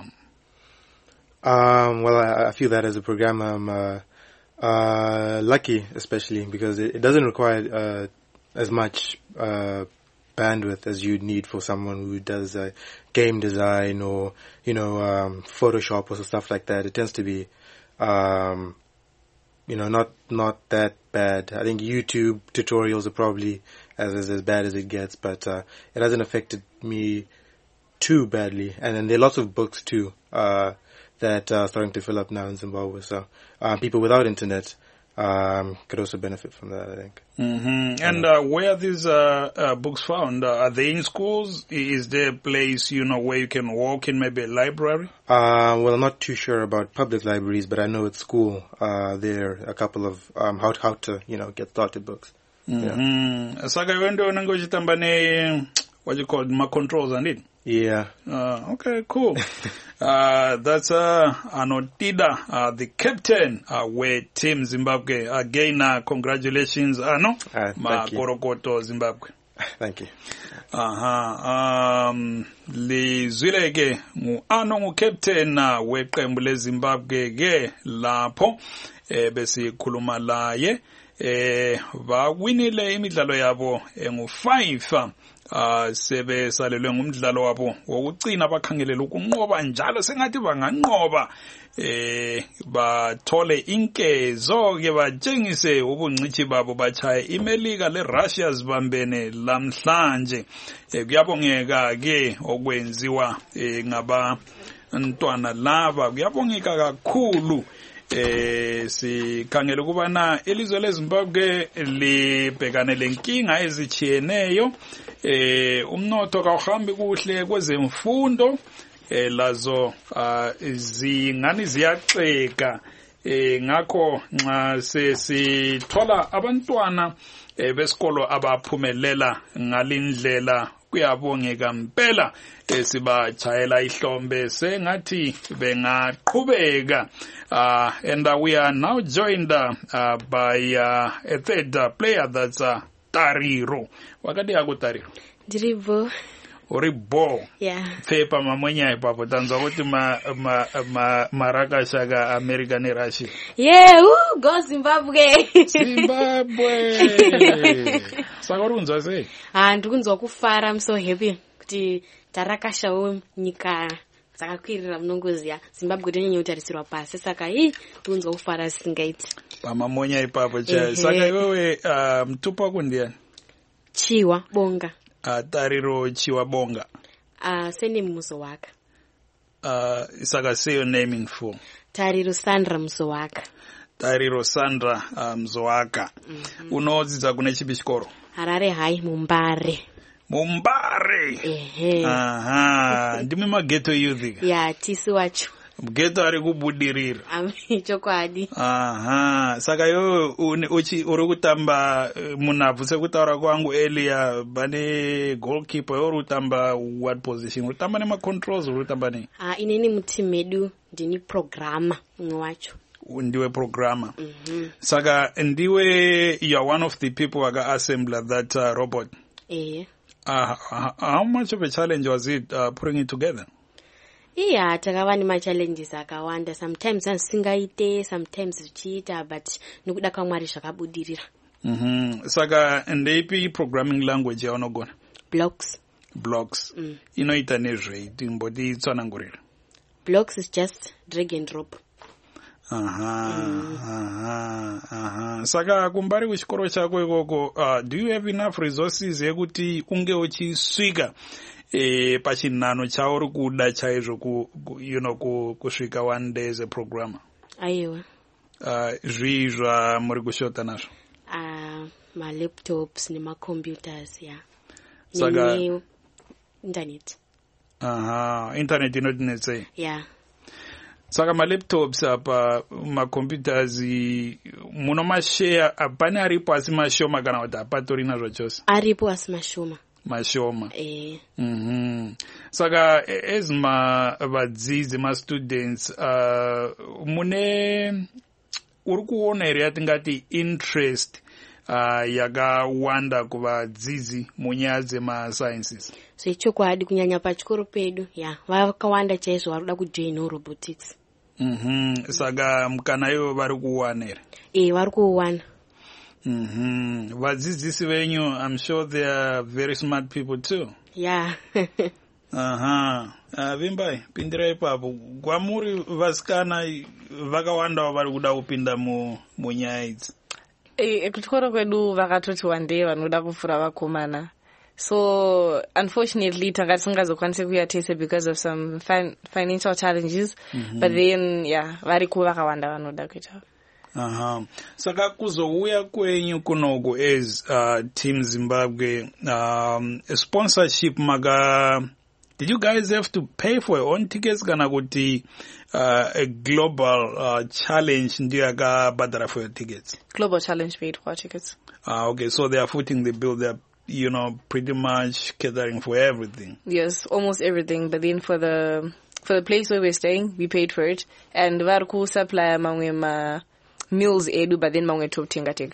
Um, well, I, I feel that as a programmer, I'm uh, uh, lucky, especially because it, it doesn't require uh, as much uh, bandwidth as you'd need for someone who does uh, game design or, you know, um, Photoshop or stuff like that. It tends to be, um, you know, not not that bad. I think YouTube tutorials are probably as as, as bad as it gets, but uh, it hasn't affected me too badly. And then there are lots of books too uh, that are starting to fill up now in Zimbabwe. So uh, people without internet um, could also benefit from that, I think. Mm-hmm. And uh, where are these uh, uh, books found? Uh, are they in schools? Is there a place, you know, where you can walk in, maybe a library? Uh, well, I'm not too sure about public libraries, but I know at school uh, there are a couple of um, how how to, you know, get started books. Mm-hmm. Saka you went on and go to what you call my controls and it. Yeah. Uh, okay, cool. uh, that's uh, Anotida, uh, the captain, uh, with Team Zimbabwe. Again, uh, congratulations, Ano. Uh, Ma thank you. Korokoto, Zimbabwe. Thank you. Aha, um, lizwile ke ngu Ano ngu captain uh, weqembu leZimbabwe ke lapho eh bese khuluma laye eh bawinile imidlalo yabo engu five. Uh, sebe salelwe ngumdlalo wabo wokucina bakhangelela ukunqoba njalo sengathi banganqoba eh bathole inkezo ke batshengise ubungcithi babo bachaye imelika le Russia zibambene lamhlanje eh, kuyabongeka ke okwenziwa eh, ngaba ntwana laba kuyabongeka kakhulu. Eh sikhangela ukubana elizwe leZimbabwe libhekane lenkinga ezichiyeneyo eh umnotho kawuhambi kuhle kwezemfundo eh lazo uh, zingani ziyaxeka eh ngakho nxa sesithola abantwana eh, besikolo abaphumelela ngalindlela kuyabongeka impela esibachayela ihlombe sengathi bengaqhubeka. Uh, and uh, we are now joined uh, uh, by uh, a third uh, player, that's uh, Tariro. Wakati yako Tariro? Dribo. Oribo. Yeah. Fepa mamwenya ipapo tanzo kuti ma ma ma maraka shaga America ni Russia. Yeah, woo, go Zimbabwe. Zimbabwe. Sakorunza se. Ah, ndikunzwa kufara, I'm so happy kuti tarakashawo nyika saka kwirira munongoziya Zimbabwe tonyanya kutarisirwa pasi saka hii unzwa kufara singaiti pamamonya ipapo cha saka iwewe uh, mtupa wako ndiani Chiwa Bonga uh, Tariro Chiwa Bonga uh, sene Musowaka uh, saka say your name in full Tariro Sandra Musowaka Tariro Sandra uh, Musowaka mm-hmm. Unodzidza kune chipi chikoro Harare High Mumbare Mumbare ehe aha ndimwe mageto youth ya tisi wacho geto ari kubudirira chokwadi aha saka yo uchi uri kutamba munhabvu sekutaura kwangu earlier bane goalkeeper uri kutamba what position uri kutamba nema controls uri kutamba nei ah ineni muteam medu ndini programmer umwe wacho ndiwe programmer mhm saka ndiwe you are one of the people who assembled that uh, robot eh uh, how much of a challenge was it uh, putting it together Yeah, takava ni ma challenges akawanda. Sometimes singaite, sometimes zvichiita, but nekuda kwaMwari zvakabudirira. Mhm. Saka ndeipi programming language yaunogona? Blocks. Blocks. Mm. Inoita nezvei timboti tsanangurira. Blocks is just drag and drop. Aha, mm. aha, aha. Saka kumbari kuchikoro chako ikoko, uh, do you have enough resources yekuti unge uchisvika eh pachinano chauri kuda chaizvo ku you know ku kusvika one day as a programmer? Aiwa. Uh, zvizva muri kushota nazvo? Uh, ma laptops nema computers ya. Saka Nini internet. Aha, internet inodinetsei. Yeah. Saka ma laptops apa ma computers muno ma share apane aripo asi mashoma kana kuti apatori nazvo chose? Aripo asi mashoma. Mashoma. Eh. Mhm. Saka as ma vadzidzi ma students uh mune uri kuona here yatingati interest uh yakawanda kuvadzidzi munyaya dzema sciences. So ichokwadi kunyanya pachikoro pedu ya vakawanda chaizvo vari kuda kujoin robotics. Mhm. Saka mukana ivo vari kuwana here? Eh, vari kuwana. Mhm. Vadzidzisi venyu, I'm sure they are very smart people too. Yeah. Aha. Uh, Vimbai, pindira ipapo. Kwamuri vasikana vakawanda vari kuda kupinda mu munyaya idzi. Eh, kuchikoro kwedu vakatoti one day vanoda kufura vakomana. So unfortunately takasingazokwanisa kuyatesa because of some fin financial challenges. Mm-hmm. But then yeah, vari kuvakawanda vanoda kuita. Aha. Saka kuzouya kwenyu kunoku as uh, Team Zimbabwe um, sponsorship maga, did you guys have to pay for your own tickets kana kuti uh, a global uh, challenge ndiyo yakabhadhara for your tickets? Global challenge paid for our tickets. Ah, okay, so they are footing the bill. They are, you know, pretty much catering for everything. Yes, almost everything. But then for the for the place where we're staying, we paid for it, and variku supply mamwe ma meals edu, but then mamwe top tinga tinga.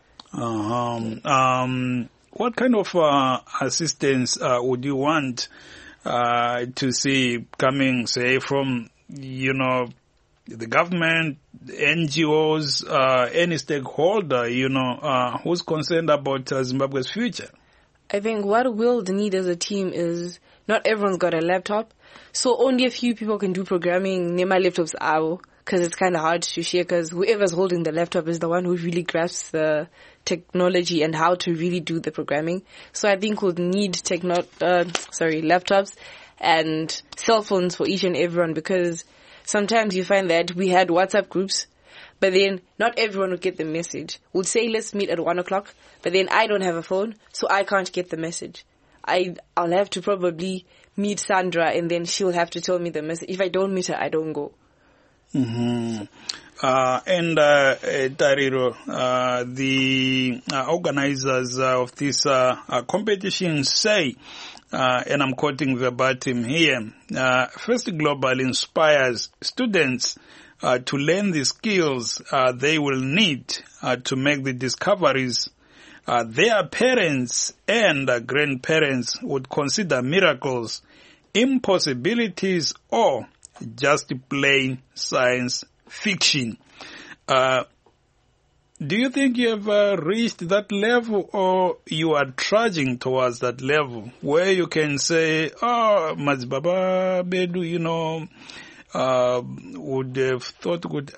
Um, um, what kind of uh, assistance uh, would you want uh, to see coming, say, from, you know, the government, N G Os, uh, any stakeholder, you know, uh, who's concerned about uh, Zimbabwe's future? I think what we'll need as a team is not everyone's got a laptop, so only a few people can do programming. Near my laptops are, because it's kind of hard to share, because whoever's holding the laptop is the one who really grasps the technology and how to really do the programming. So I think we'll need techno, uh, sorry, laptops and cell phones for each and everyone, because sometimes you find that we had WhatsApp groups, but then not everyone would get the message. We'd say, let's meet at one o'clock, but then I don't have a phone, so I can't get the message. I, I'll have to probably meet Sandra, and then she'll have to tell me the message. If I don't meet her, I don't go. Mm-hmm. Uh, and uh, Tariro, uh, the uh, organizers uh, of this uh, uh, competition say, uh, and I'm quoting verbatim here, uh, First Global inspires students uh, to learn the skills uh, they will need uh, to make the discoveries uh, their parents and uh, grandparents would consider miracles, impossibilities, or just plain science fiction. Uh, do you think you have uh, reached that level, or you are trudging towards that level where you can say, oh, Mazibaba Bedu, you know, uh, would have thought good,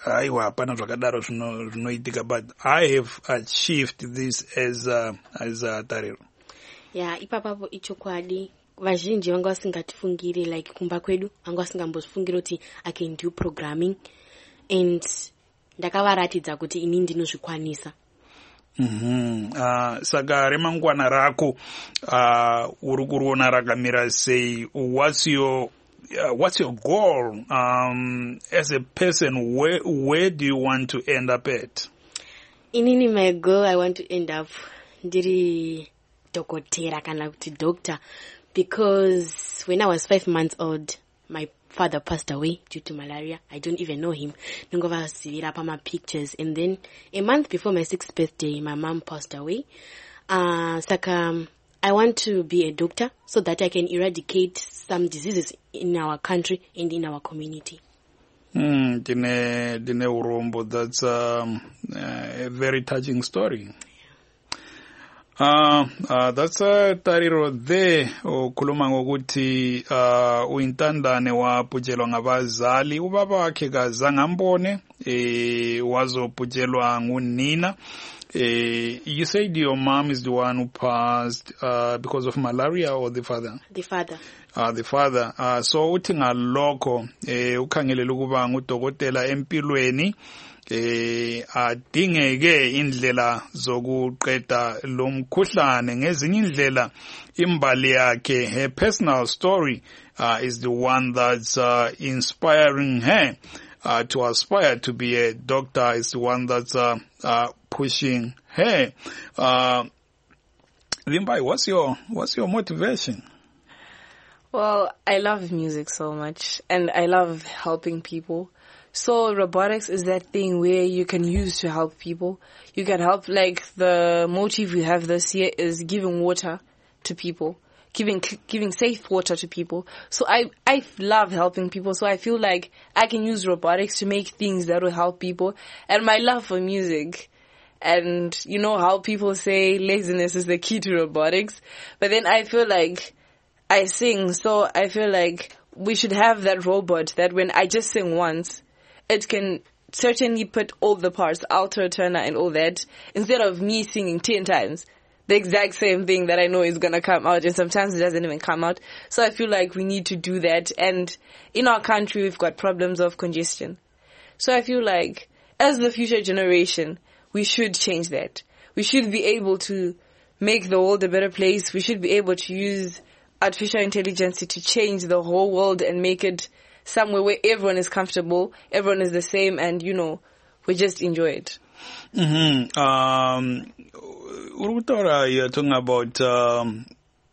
but I have achieved this as uh, as uh, Tariro. Yeah, ipapapo ichokwadi. Vazhinji vanga vasingatifungiri like kumba kwedu vanga vasingambozvifungiri kuti I can do programming, and ndakavaratidza kuti ini ndinozvikwanisa. Mhm. Uh, saka remangwana rako uh, uri kuona rakamira sei? What's your uh, what's your goal um, as a person? Where where do you want to end up at? Inini my goal, I want to end up ndiri dokotera kana kuti doctor, because when I was five months old, my father passed away due to malaria. I don't even know him. Nungova sivira pa my pictures, and then a month before my sixth birthday, my mom passed away. Uh, saka I want to be a doctor so that I can eradicate some diseases in our country and in our community. Hmm, dine dine urombo. That's um, a very touching story. Uh, uh, that's uh, Tariro there ukhuluma ngokuthi uh, uintandane waphutshelwa ngabazali. Ubaba wakhe kazange ambone, eh, wazophutshelwa ngunina. Eh, you said your mom is the one who passed uh, because of malaria, or the father? The father. Uh, the father. Uh, so uthi ngalokho eh, ukhangelele ukuba ngudokotela empilweni. Eh, adingeke indlela zokuqeda lo mkhuhlane ngezinye indlela. Imbali yakhe, her personal story uh, is the one that's uh, inspiring her uh, to aspire to be a doctor. Is the one that's uh, uh, pushing her. Uh, Limbai, what's your what's your motivation? Well, I love music so much, and I love helping people. So robotics is that thing where you can use to help people. You can help, like the motive we have this year is giving water to people, giving giving safe water to people. So I I love helping people. So I feel like I can use robotics to make things that will help people. And my love for music, and you know how people say laziness is the key to robotics, but then I feel like I sing, so I feel like we should have that robot that when I just sing once, it can certainly put all the parts, alto, tenor, and all that, instead of me singing ten times the exact same thing that I know is going to come out, and sometimes it doesn't even come out. So I feel like we need to do that. And in our country, we've got problems of congestion. So I feel like as the future generation, we should change that. We should be able to make the world a better place. We should be able to use artificial intelligence to change the whole world and make it somewhere where everyone is comfortable, everyone is the same, and, you know, we just enjoy it. Mm-hmm. Um, Urutora, you're talking about, um,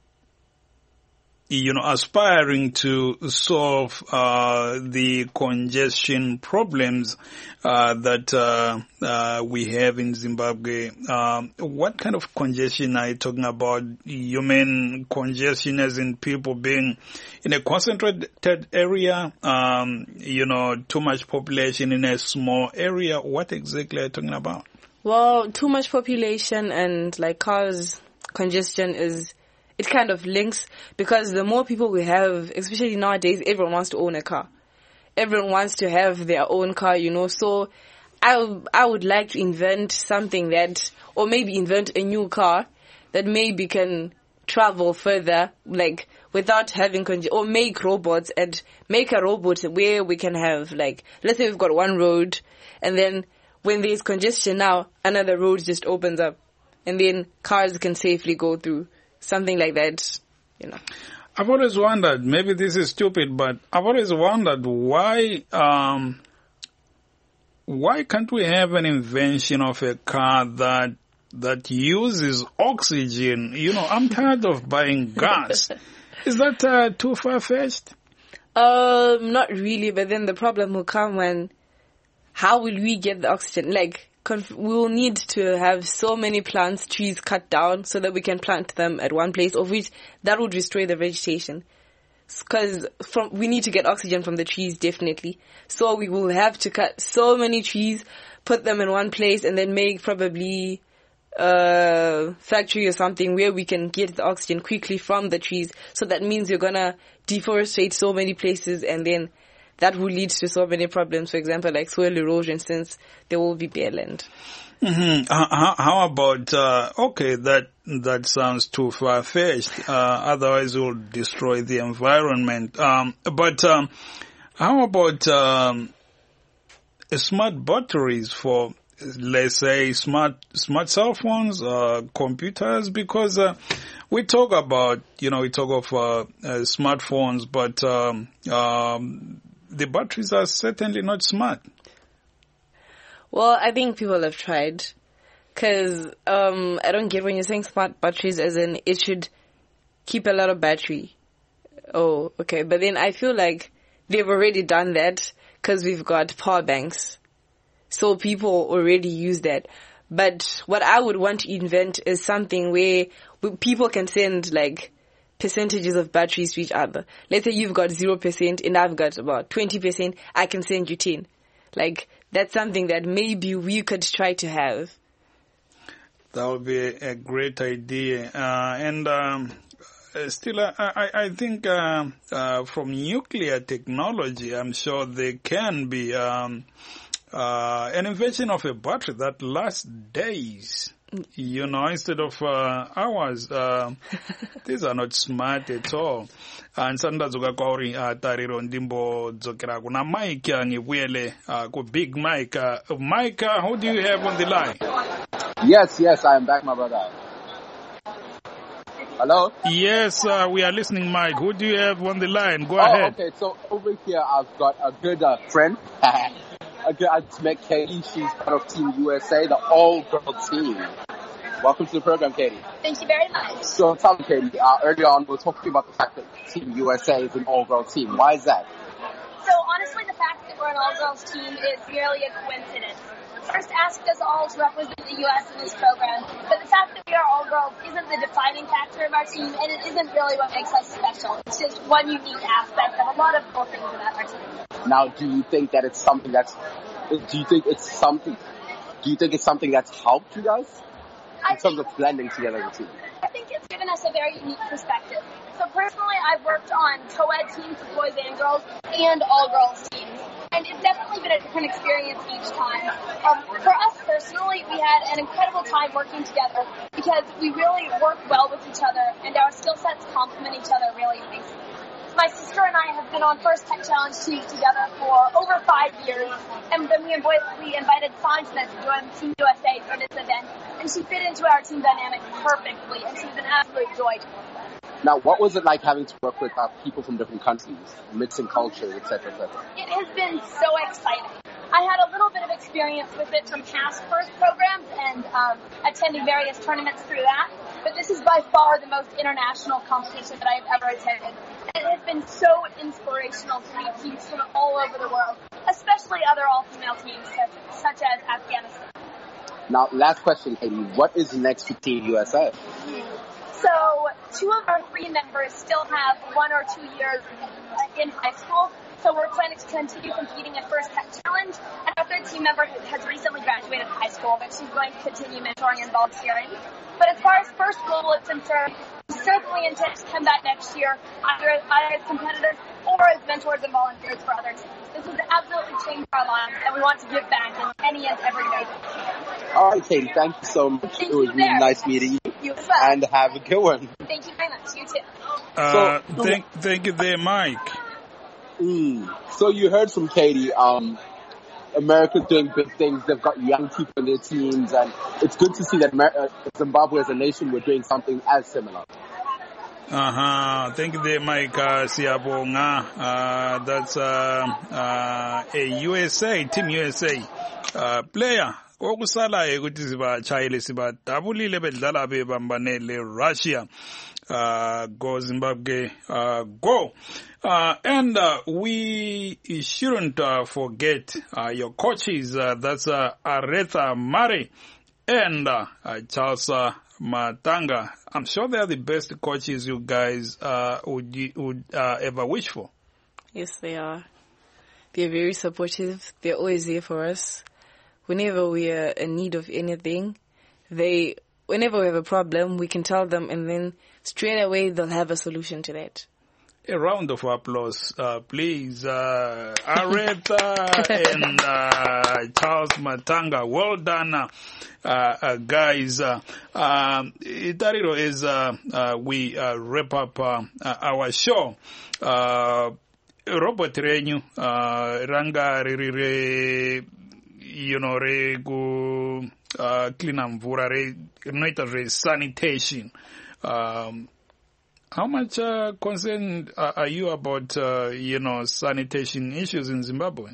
you know, aspiring to solve uh, the congestion problems uh, that uh, uh, we have in Zimbabwe. Um, what kind of congestion are you talking about? You mean congestion as in people being in a concentrated area, um, you know, too much population in a small area? What exactly are you talking about? Well, too much population and like cars congestion is, it kind of links, because the more people we have, especially nowadays, everyone wants to own a car. Everyone wants to have their own car, you know. So I, I would like to invent something that, or maybe invent a new car that maybe can travel further, like without having, con- or make robots and make a robot where we can have, like, let's say we've got one road, and then when there's congestion now, another road just opens up, and then cars can safely go through. Something like that, you know. I've always wondered, maybe this is stupid, but I've always wondered why, um, why can't we have an invention of a car that, that uses oxygen? You know, I'm tired of buying gas. Is that uh, too far-fetched? Um, not really, but then the problem will come when, how will we get the oxygen? Like, Conf- we will need to have so many plants, trees cut down so that we can plant them at one place, of which that would destroy the vegetation. because from we need to get oxygen from the trees, definitely. So we will have to cut so many trees, put them in one place, and then make probably a factory or something where we can get the oxygen quickly from the trees. So that means you're gonna deforestate so many places, and then that will lead to so many problems. For example, like soil erosion, since there will be bare land. Mm-hmm. How, how about, uh, okay, that, that sounds too far-fetched. Uh, otherwise we'll destroy the environment. Um, but, um, how about, um, smart batteries for, let's say, smart, smart cell phones, uh, computers? Because, uh, we talk about, you know, we talk of, uh, uh smartphones, but, um, um, the batteries are certainly not smart. Well, I think people have tried, because um, I don't get when you're saying smart batteries as in it should keep a lot of battery. Oh, okay. But then I feel like they've already done that because we've got power banks. So people already use that. But what I would want to invent is something where people can send like percentages of batteries to each other. Let's say you've got zero percent and I've got about twenty percent. I can send you ten. Like, that's something that maybe we could try to have. That would be a, a great idea. Uh, and um, still, I, I, I think uh, uh, from nuclear technology, I'm sure there can be um, uh, an invention of a battery that lasts days. You know, instead of uh, hours. Uh, these are not smart at all. And sandazuka kwauri tariro ndimbo dzokera kuna Mike ngibuyele ku Big Mike. Uh, Mike, uh, who do you have on the line? Yes, yes, I am back, my brother. Hello? Yes, uh, we are listening, Mike. Who do you have on the line? Go oh, ahead. Okay, so over here I've got a good uh, friend. a good, I met Katie. She's part of Team U S A, the all-girl team. Welcome to the program, Katie. Thank you very much. So tell me, Katie, uh, earlier on we were talking about the fact that Team U S A is an all-girl team. Why is that? So honestly, the fact that we're an all-girls team is merely a coincidence. First asked us all to represent the U S in this program, but the fact that we are all girls isn't the defining factor of our team, and it isn't really what makes us special. It's just one unique aspect of a lot of cool things about our team. Now, do you think that it's something that's, do you think it's something, do you think it's something that's helped you guys? In terms of blending together as a team? I think it's given us a very unique perspective. So personally, I've worked on co-ed teams for boys and girls and all-girls teams. And it's definitely been a different experience each time. Um, for us personally, we had an incredible time working together because we really work well with each other and our skill sets complement each other really nicely. My sister and I have been on First Tech Challenge teams together for over five years, and then we, inv- we invited Sanjana to join Team U S A for this event, and she fit into our team dynamic perfectly, and she's an absolute joy to work with. Now, what was it like having to work with uh, people from different countries, mixing cultures, et cetera, et cetera? It has been so exciting. I had a little bit of experience with it from past FIRST programs and um, attending various tournaments through that, but this is by far the most international competition that I've ever attended. It has been so inspirational to meet teams from all over the world, especially other all-female teams such, such as Afghanistan. Now, last question, Katie. What is next for Team U S A? So, two of our three members still have one or two years in high school, so we're planning to continue competing at First Tech Challenge, and our third team member has recently graduated high school, but she's going to continue mentoring and volunteering. But as far as First Global is concerned, we certainly intend to come back next year, either, either as competitors or as mentors and volunteers for other teams. This has absolutely changed our lives, and we want to give back in any and every way. All right, Katie, thank you so much. Thank it was you really there. nice meeting you. You as well. And have a good one. Thank you very much. You too. Uh, So- thank, thank you there, Mike. Mm. So you heard from Katie, um, America's doing big things. They've got young people in their teams, and it's good to see that Amer- uh, Zimbabwe as a nation, we're doing something as similar. Uh-huh. Thank you there, Mike uh, Siyabonga. Uh, that's uh, uh, a U S A, Team U S A uh, player. Okusalayo ukuthi sibachayile sibadabulile bedlala bebambane le-Russia. Uh, go Zimbabwe, uh, go. Uh, and uh, we shouldn't uh, forget uh, your coaches. Uh, that's uh, Aretha Murray and uh, uh, Charles uh, Matanga, I'm sure they are the best coaches you guys uh, would would uh, ever wish for. Yes, they are. They're very supportive. They're always there for us. Whenever we are in need of anything, they, whenever we have a problem, we can tell them, and then straight away they'll have a solution to that. A round of applause, uh, please. Uh, Aretha and uh, Charles Matanga, well done, uh, uh, guys. Uh, uh, Itariro, as uh, uh, we uh, wrap up uh, uh, our show, uh, Robert Renyu, uh, Ranga Riri, you know, re go uh, clean mvura, re noita re sanitation. Um, How much uh, concerned uh, are you about, uh, you know, sanitation issues in Zimbabwe?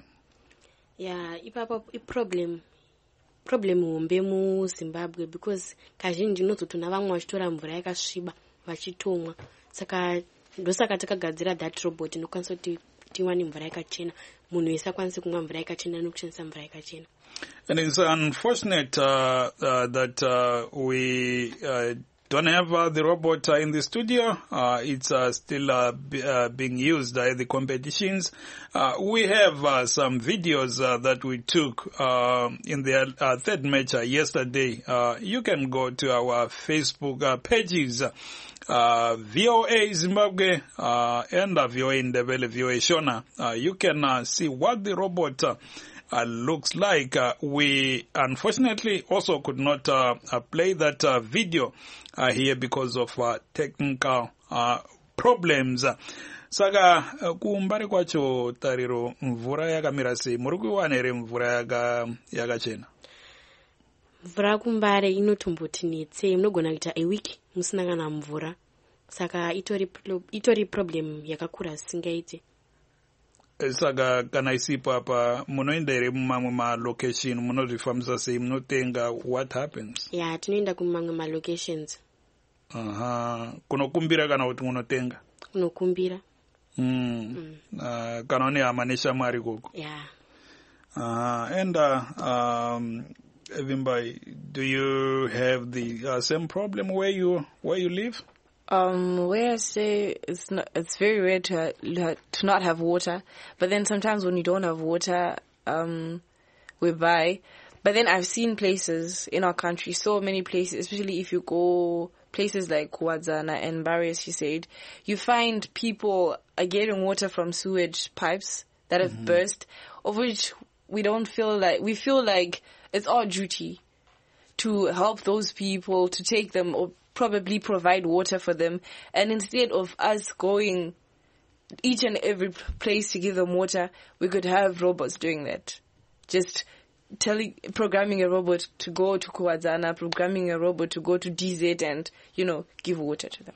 Yeah, ipapa problem problem hombe mu Zimbabwe because kazhinji nozo tuna vamwe vachitora mvura yakasviba vachitomwa. Saka ndosaka takagadzira that robot inokwanisa kuti tiwane mvura yakachena. Munhu wese akwanise kumwa mvura yakachena nokushandisa mvura yakachena. And it's unfortunate uh, uh, that uh, we uh, don't have uh, the robot uh, in the studio. Uh, it's uh, still uh, b uh, being used uh, at the competitions. Uh, we have uh, some videos uh, that we took uh, in the uh, third match uh, yesterday. Uh, you can go to our Facebook uh, pages, uh, V O A Zimbabwe uh, and uh, V O A Ndebele, V O A Shona. Uh, you can uh, see what the robot uh, Uh, looks like. Uh, we unfortunately also could not uh, uh, play that uh, video uh, here because of uh, technical uh, problems. Saka uh, kumbari kwacho Tariro, mvura yakamira sei? Muri kuiwana here mvura yaka yakachena? Mvura kumbare inotomboti netse munogona kuita a week musina kana mvura. Saka itori itori problem yakakura singaite. Saka kana isipo apa munoenda here mumamwe ma location munozvifambisa sei, munotenga, what happens? Yeah, tinoenda kumamwe ma locations. Aha, kunokumbira kana kuti munotenga? Kunokumbira. Mm. Mm. Uh, kana une hama neshamwari koko? Yeah. Uh, and uh, um, Evimbai, do you have the uh, same problem where you where you live? Um, where I stay, it's not, it's very rare to to not have water. But then sometimes when you don't have water, um, we buy. But then I've seen places in our country, so many places, especially if you go places like Kuwadzana and Bari, as you said, you find people are getting water from sewage pipes that have mm-hmm. burst, of which we don't feel like, we feel like it's our duty to help those people, to take them or probably provide water for them. And instead of us going each and every place to give them water, we could have robots doing that. Just telling, programming a robot to go to Kuwadzana, programming a robot to go to D Z and, you know, give water to them.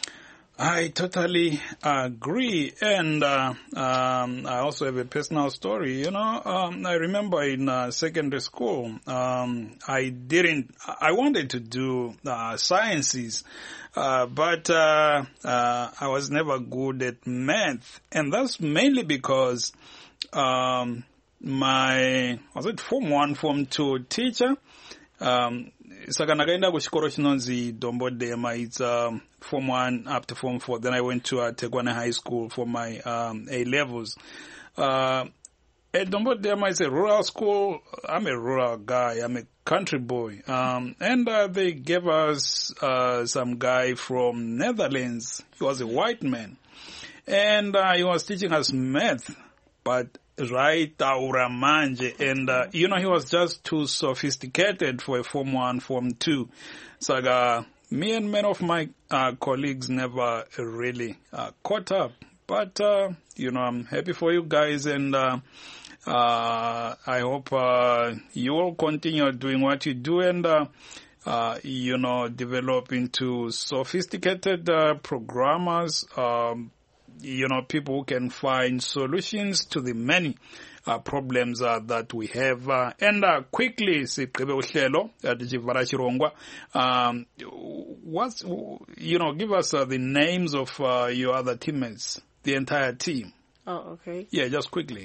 I totally agree. And uh, um, I also have a personal story. You know, um, I remember in uh, secondary school, um, I didn't, I wanted to do uh, sciences, uh, but uh, uh, I was never good at math. And that's mainly because um, my, was it form one, form two teacher, um, saka ndakaenda kuchikoro chinonzi Dombodema. It's um, form one up to form four. Then I went to uh, Tekwane High School for my um, A levels. Uh, at Dombodema, it's a rural school. I'm a rural guy. I'm a country boy. Um, and uh, they gave us uh, some guy from Netherlands. He was a white man, and uh, he was teaching us math, but right aura manje, and uh, you know, he was just too sophisticated for a form one, form two. So uh, me and many of my uh, colleagues never really uh, caught up. But uh, you know, I'm happy for you guys, and uh, uh, I hope uh, you will continue doing what you do, and uh, uh, you know, develop into sophisticated uh, programmers. Um, You know, people who can find solutions to the many uh, problems uh, that we have. Uh, and uh, quickly, sigqibe uhlelo Chivara Chirongwa. Um, what's, you know, give us uh, the names of uh, your other teammates, the entire team. Oh, okay. Yeah, just quickly.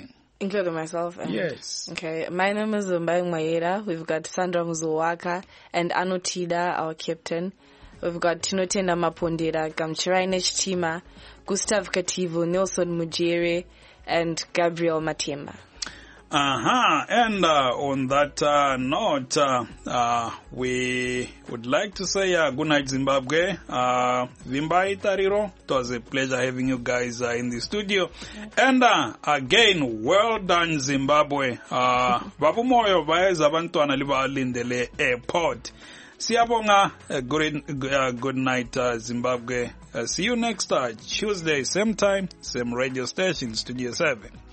Including myself. And, yes. Okay. My name is Mbayang Mayeda. We've got Sandra Muzowaka and Anotida, our captain. We've got Tinotenda Mapondera, Gamchiraine Chtima, Gustav Kativu, Nelson Mujere, and Gabriel Matemba. Uh-huh. And uh, on that uh, note, uh, uh, we would like to say uh, good night, Zimbabwe. Uh, Vimbai Tariro, it was a pleasure having you guys uh, in the studio. And uh, again, well done, Zimbabwe. Uh, Babumoyo vaya zabantwana liba alindele airport. Siyabonga, uh, good, uh, good night, uh, Zimbabwe. Uh, see you next uh, Tuesday, same time, same radio station, Studio seven.